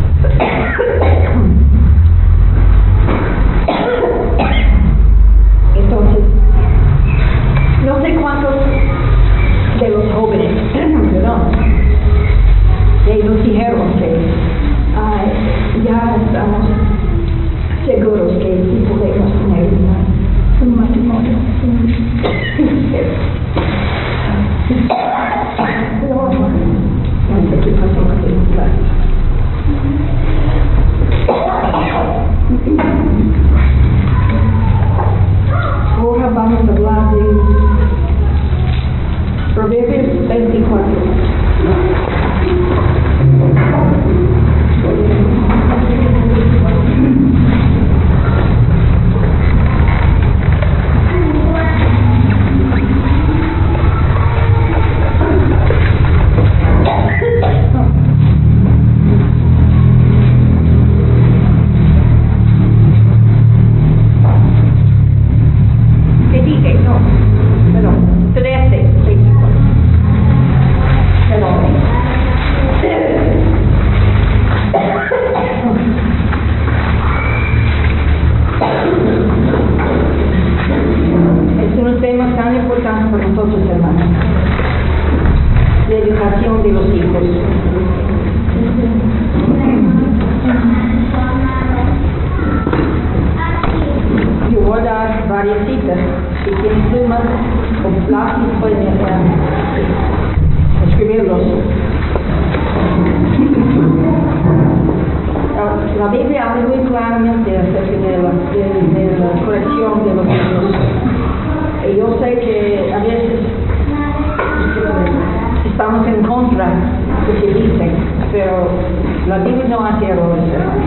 Entonces, no sé cuántos de los jóvenes, perdón, educación de los hijos. Yo voy a dar varias citas. Si tienen plumas o lápiz, pueden uh, escribirlos. La Biblia habla muy claramente acerca de la, de, de la corrección de los hijos. Y yo sé que a veces estamos en contra de lo que dicen, pero la Biblia no hace errores.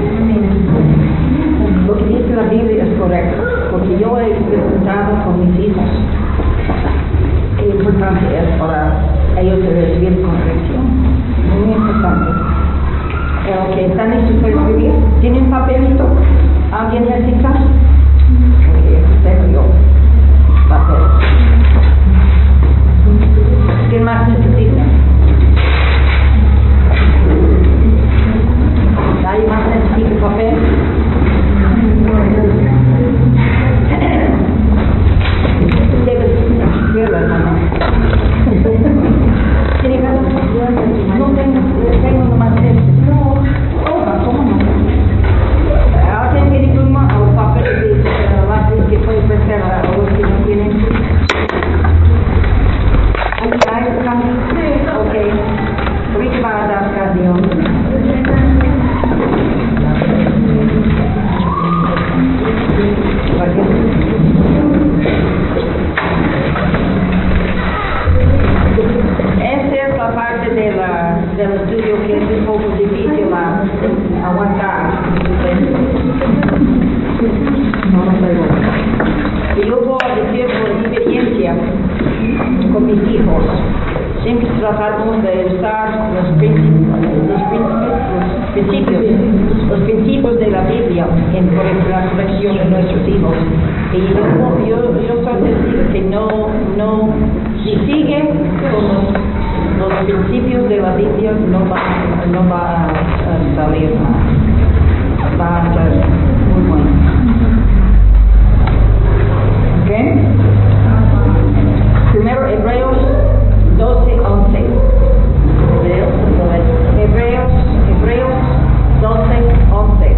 Lo que dice la Biblia es correcto, porque yo he preguntado con mis hijos qué importante es para ellos recibir corrección. Muy importante. Pero que están listos para escribir. ¿Tienen papelito? ¿Alguien necesita? Ok, tengo yo papel. ¿Quién más necesita? ¿Nadie más necesita papel? Debes escribirlo, hermano. ¿Tiene ganas? No tengo, tengo nomás este. No, oh, ¿cómo no? ¿Alguien tiene pluma o papel de lápiz que puede prestar a los que no tienen? ¿Hay canción? Ok. Ahorita va a dar canción. Esta es la parte de la, del estudio que es un poco difícil a, a aguantar. No, no sé. Y yo voy a decir por experiencia con mis hijos. Siempre tratamos de usar los principios, los principios, los principios de la Biblia en la corrección de nuestros hijos. Y yo, yo, yo soy decir que no, no, si sigue con los, los principios de la Biblia, no va, no va a salir mal. Va a ser muy bueno. ¿Ok? Primero, Hebreos doce, once. Hebreos, Hebreos, Hebreos doce, once.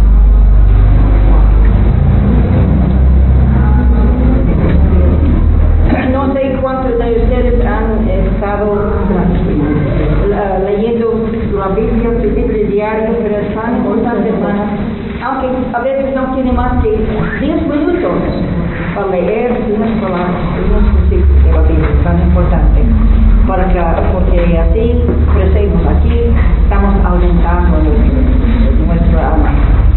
No sé cuántos de ustedes han estado uh, leyendo la Biblia, su Biblia diaria, pero es tan importante, hermanas, aunque a veces no tiene más que diez minutos para leer unas palabras, unos versículos de la Biblia, tan importante, para que, porque así crecemos aquí, estamos aumentando nuestra alma.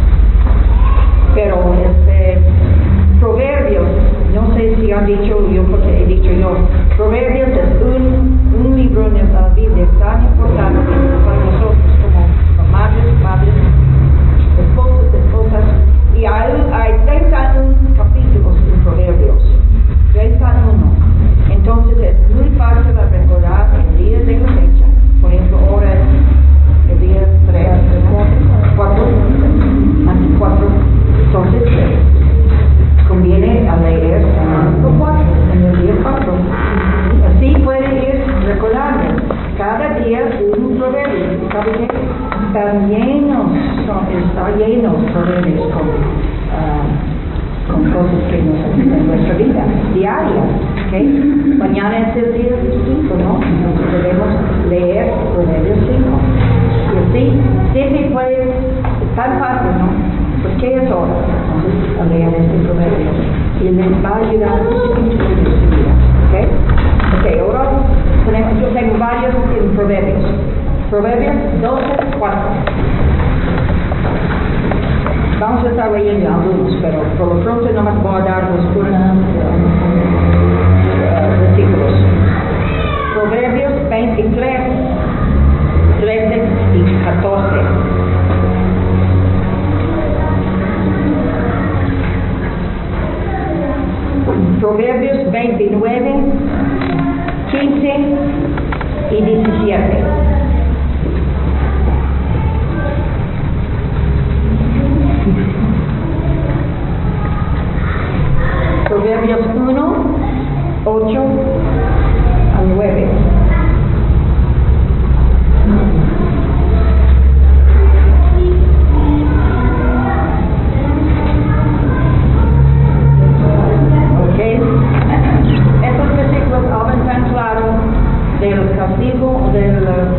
Pero este, Proverbios, no sé si han dicho yo, porque he dicho yo, Proverbios es un, un libro de la Biblia tan importante para nosotros como madres, padres, esposos, esposas, y hay, hay treinta y uno capítulos en Proverbios, treinta y uno. Entonces es muy fácil de recordar el día de la fecha. Por ejemplo, ahora es el día tres, cuatro, cuatro. Entonces conviene a leer el cuatro, en el día cuatro. Así puede ir recordando cada día un proverbio. ¿Sabe qué? Está lleno, está lleno proverbios con, uh, con cosas que nos hacen en nuestra vida diaria. ¿Okay? Mañana es el día cinco, ¿no? Entonces debemos leer Proverbios cinco. Y así, siempre puede, es tan fácil, ¿no? Pues ¿qué es hora? Entonces, a leer este proverbio. Y les va a ayudar mucho en su vida. ¿Ok? Ok, ahora tenemos, yo tengo varios en Proverbios. Proverbios doce, cuatro. Vamos a estar leyendo algunos, pero por lo pronto no más voy a dar los versículos. Proverbios veintitrés, trece y catorce. Proverbios veintinueve, quince y diecisiete. Proverbios uno, ocho a nueve.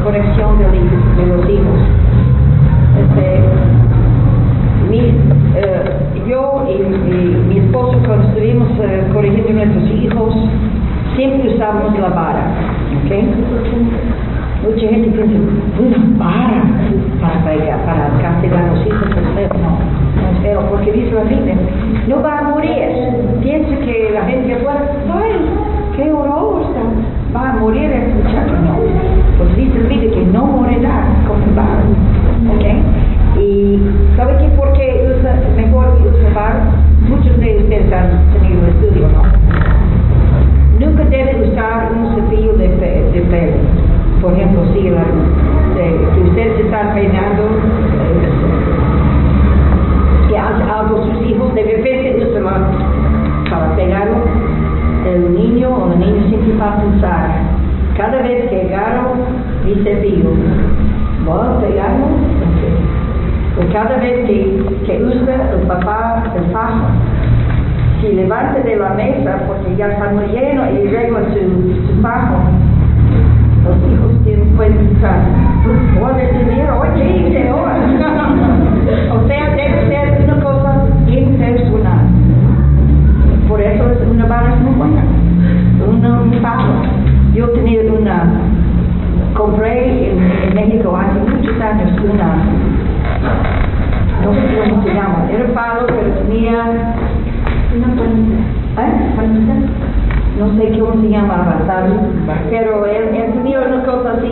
corrección de, de los hijos. Este, mi, uh, yo y, y mi esposo, cuando estuvimos uh, corrigiendo a nuestros hijos, siempre usábamos la vara, ¿ok? Mucha gente piensa, una vara para, pegar, para castigar a los hijos, no, no es feo, porque dice la Biblia, no va a morir. Piensa que la gente afuera, ay, qué horror, va a morir el muchacho, no. Pues dice la Biblia que no morirá con vara, ¿ok? Y ¿sabe qué? ¿Por qué usa, mejor usa vara? Muchos de ustedes han tenido estudio, ¿no? Nunca debe usar un cepillo de, pe de pelo. Por ejemplo, si, la, de, si ustedes están peinando que hace algo sus hijos, de repente usan para pegarlo, el niño o la niña siempre va a pensar, cada vez que agarro mi cepillo, voy a pegarlo, o cada vez que, que usa el papá el fajo, si levanta de la mesa porque ya está muy lleno y regla su, su fajo, los hijos tienen, pueden pensar, voy a detener, oye, hice ahora. O sea, debe ser una cosa impersonal. Por eso es una vara muy buena, una, un fajo. Yo tenía una, compré en, en México hace muchos años una, no sé cómo se llama, era palo, pero tenía una panita. ¿Eh? ¿Panita? No sé cómo se llama avanzado, pero él, él tenía una cosa así,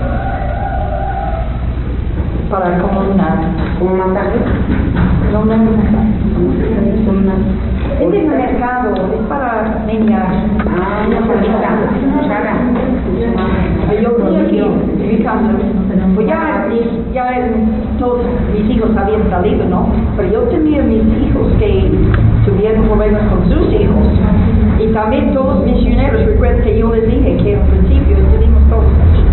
para como una, ¿Como masaje? no, no, no, una, es de mercado, es para niñas. Ah, una panita, rara. Yo tenía aquí en mi casa, pues ya, ya todos mis hijos habían salido, ¿no? Pero yo tenía mis hijos que tuvieron problemas con sus hijos. Y también todos los misioneros, recuerden que yo les dije que al principio estuvimos todos aquí.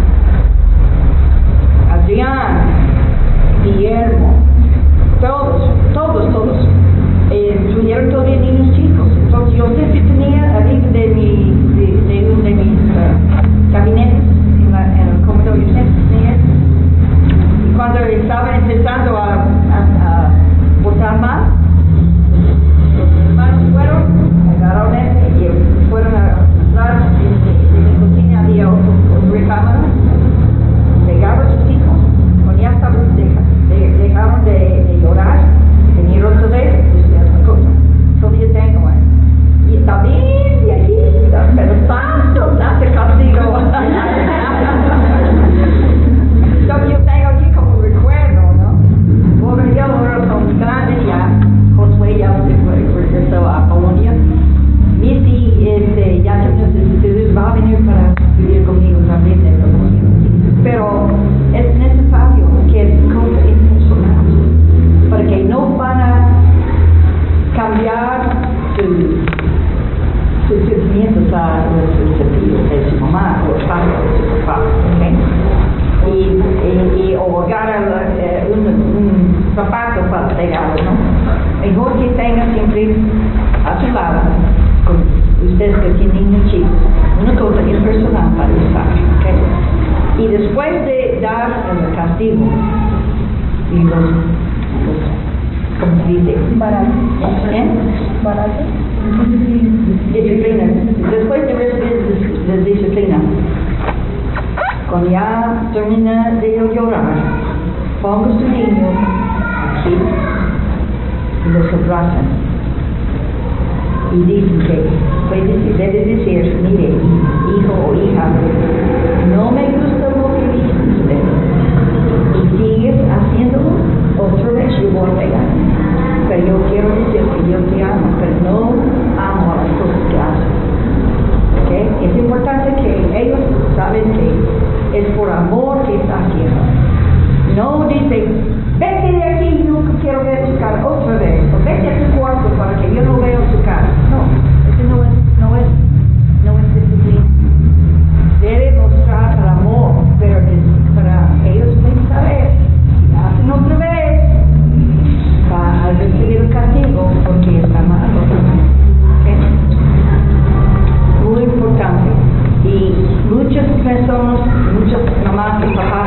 Adrián, Guillermo, todos, todos, todos, eh, tuvieron todavía niños chicos. Entonces yo siempre tenía arriba de, mi, de, de uno de mis uh, gabinetes, en, la, en el comedor, yo siempre tenía. Y cuando estaba empezando a, a, a botar más, los hermanos fueron, agarraron él y fueron a atrás de mi cocina, había otro, otro recámara, pegaron a sus hijos, cuando ya estaban, deja, de, dejaron de, de llorar, vinieron otra vez, pues ya otra cosa, todavía tengo, ¿eh? Y está bien, y aquí, pero tanto, tanto castigo. Entonces yo tengo aquí como recuerdo, ¿no? Porque yo ahora son grandes ya, Josué ya se fue, regresó a Polonia. Missy este, ya tiene sus estudios, va a venir para vivir conmigo también en Polonia. Pero es necesario que es cosa intencional, porque no van a cambiar su, sus sentimientos a los sentidos de su mamá o el padre de su papá, ¿okay? Y, y, y o agarra eh, un, un zapato para pegarlo, ¿no? Mejor que tenga siempre a su lado, con ustedes que tienen niños chicos, una cosa impersonal para usar, ¿okay? Y después de dar el castigo y los, los ¿cómo se dice? Barato. ¿Eh? Barato. Disciplina. Después de recibir la disciplina, cuando ya termina de llorar, ponga su niño aquí y los abrazan. Y dicen que puede decir, debe decir, mire, hijo o hija, no me gusta lo que dices usted. Y sigues haciéndolo, otra vez yo voy a pegar. Pero yo quiero decir que yo te amo, pero no amo a las cosas que haces. ¿Okay? Es importante que ellos saben que es por amor que está haciendo. No dice, vete de aquí, nunca quiero ver tu cara otra vez, o vete a tu cuarto para que yo no vea tu cara. No, eso no es, no es, no es disciplina. Debe mostrar el amor, pero para ellos pueden saber, si hacen otra vez, va a recibir el castigo porque está mal. ¿Okay? Muy importante. Y muchas personas, muchas mamás y papás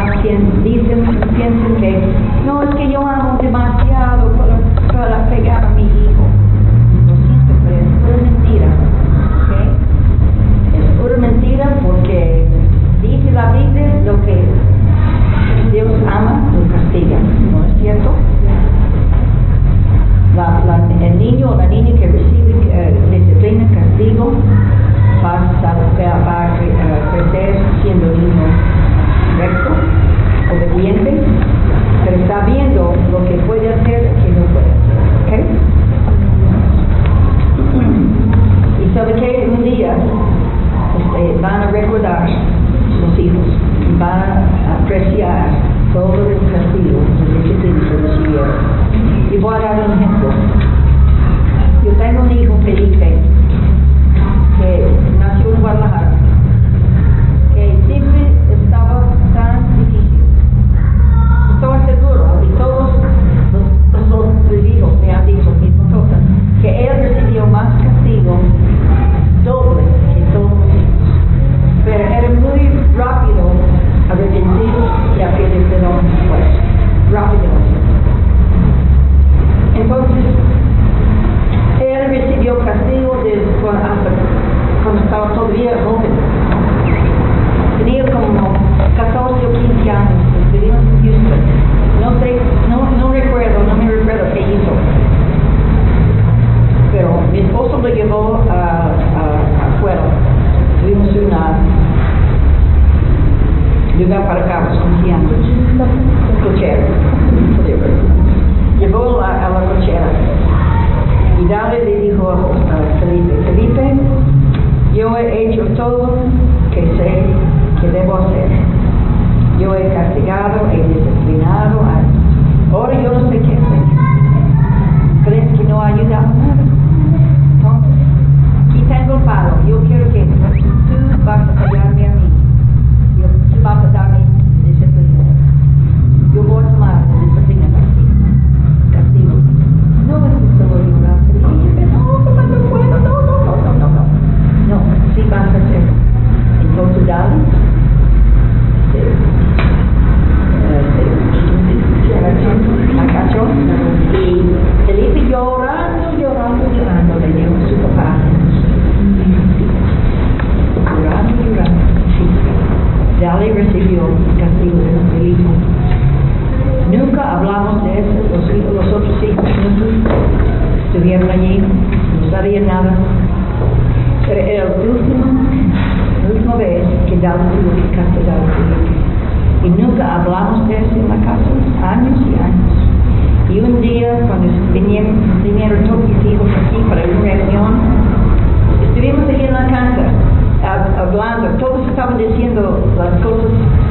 castigados confiando. Cochera. Llegó a, a la cochera y Dale le dijo a, a Felipe, Felipe, yo he hecho todo que sé que debo hacer. Yo he castigado, he disciplinado, ahora yo no sé qué hacer. ¿Crees que no ha ayudado nada? Entonces, aquí tengo el palo, yo quiero que tú vas a callarme a mí, yo, tú vas a darme disciplina. Yo voy a tomar la disciplina castigo. castigo. No es que solo llorar, y dice, no, no, no puedo, no, no, no, no, no, no. No, sí vas a hacer. Entonces, Dale, la cachó y Felipe llorando, llorando, llorando, le dio su papá. Llorando, llorando. Dale recibió el castigo del hijo. Nunca hablamos de eso, los, hijos, los otros hijos nunca estuvieron allí, no sabían nada. Pero era el último, la última vez que Dale tuvo que castigar a Felipe. Y nunca hablamos de eso en la casa, años y años. Y un día, cuando vinieron, vinieron todos mis hijos aquí para una reunión, estuvimos ahí en la casa, hablando, todos estaban diciendo las cosas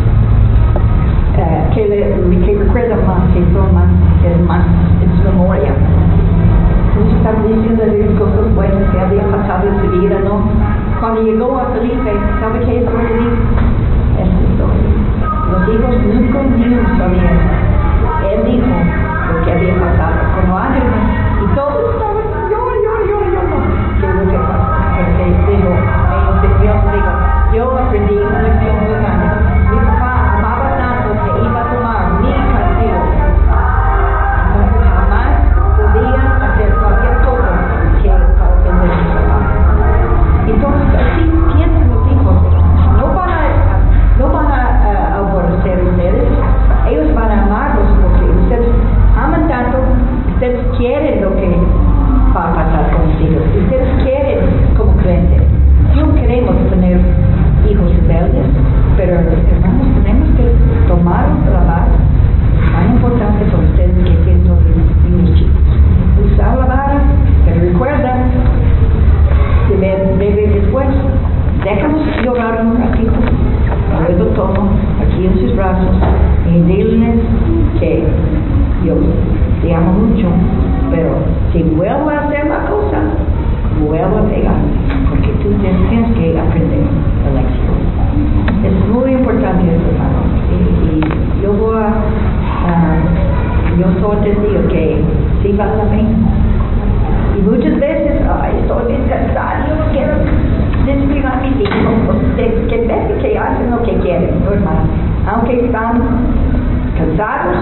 uh, que, le, que recuerdan más, que son más, que más en su memoria. Todos estaban diciendo las cosas buenas que había pasado en su vida, ¿no? Cuando llegó a Felipe, ¿sabe qué historia dijo? Esta historia. Los hijos nunca ni sabían. Él dijo lo que había pasado con lágrimas y todos estaban llorando, llorando, llorando. ¿Qué es lo que pasó? Porque dijo, ellos Dios dijo, yo aprendí una lección muy grande. Mi papá amaba tanto que iba a tomar mi castigo. Entonces jamás podía hacer cualquier cosa que para ofender a mi papá. Entonces así piensan los hijos. No van a, no van a aborrecer ustedes, ellos van a amarlos porque ustedes aman tanto, ustedes quieren lo que va a pasar con sus hijos, ustedes quieren como creyentes. No queremos tener hijos rebeldes, pero hermanos, tenemos que tomar la vara, tan importante para ustedes que tienen los niños chicos. Usar la vara, pero recuerda que debe después, déjanos llorar un ratito. Luego tomo aquí en sus brazos y diles que yo te amo mucho, pero si vuelvo a hacer la cosa, vuelvo a pegar, porque tú tienes que aprender la lección. Es muy importante eso, hermano. Y, y yo voy a, uh, yo soy entendido que sí vale la pena. Y muchas veces, ay, estoy bien cansada, yo no quiero disciplinar a mis hijos, que, que veces que hacen lo que quieren, ¿no, hermano? Aunque están cansados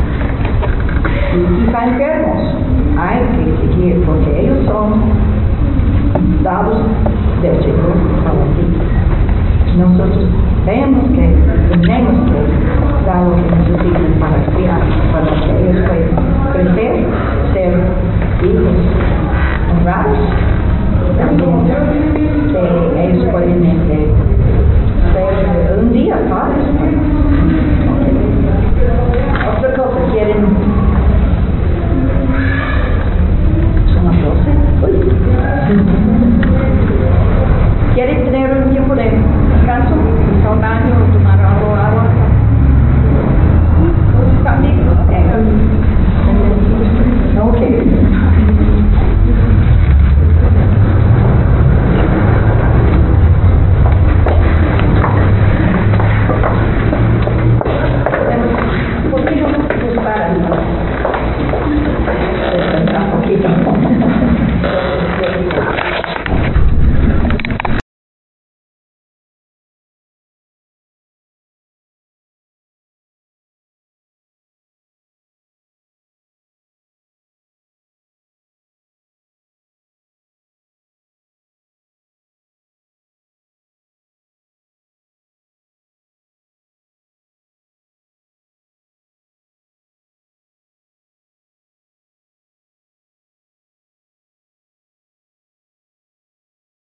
y quizá enfermos, hay que seguir, porque ellos son dados del Señor para ti. Nosotros tenemos que, tenemos que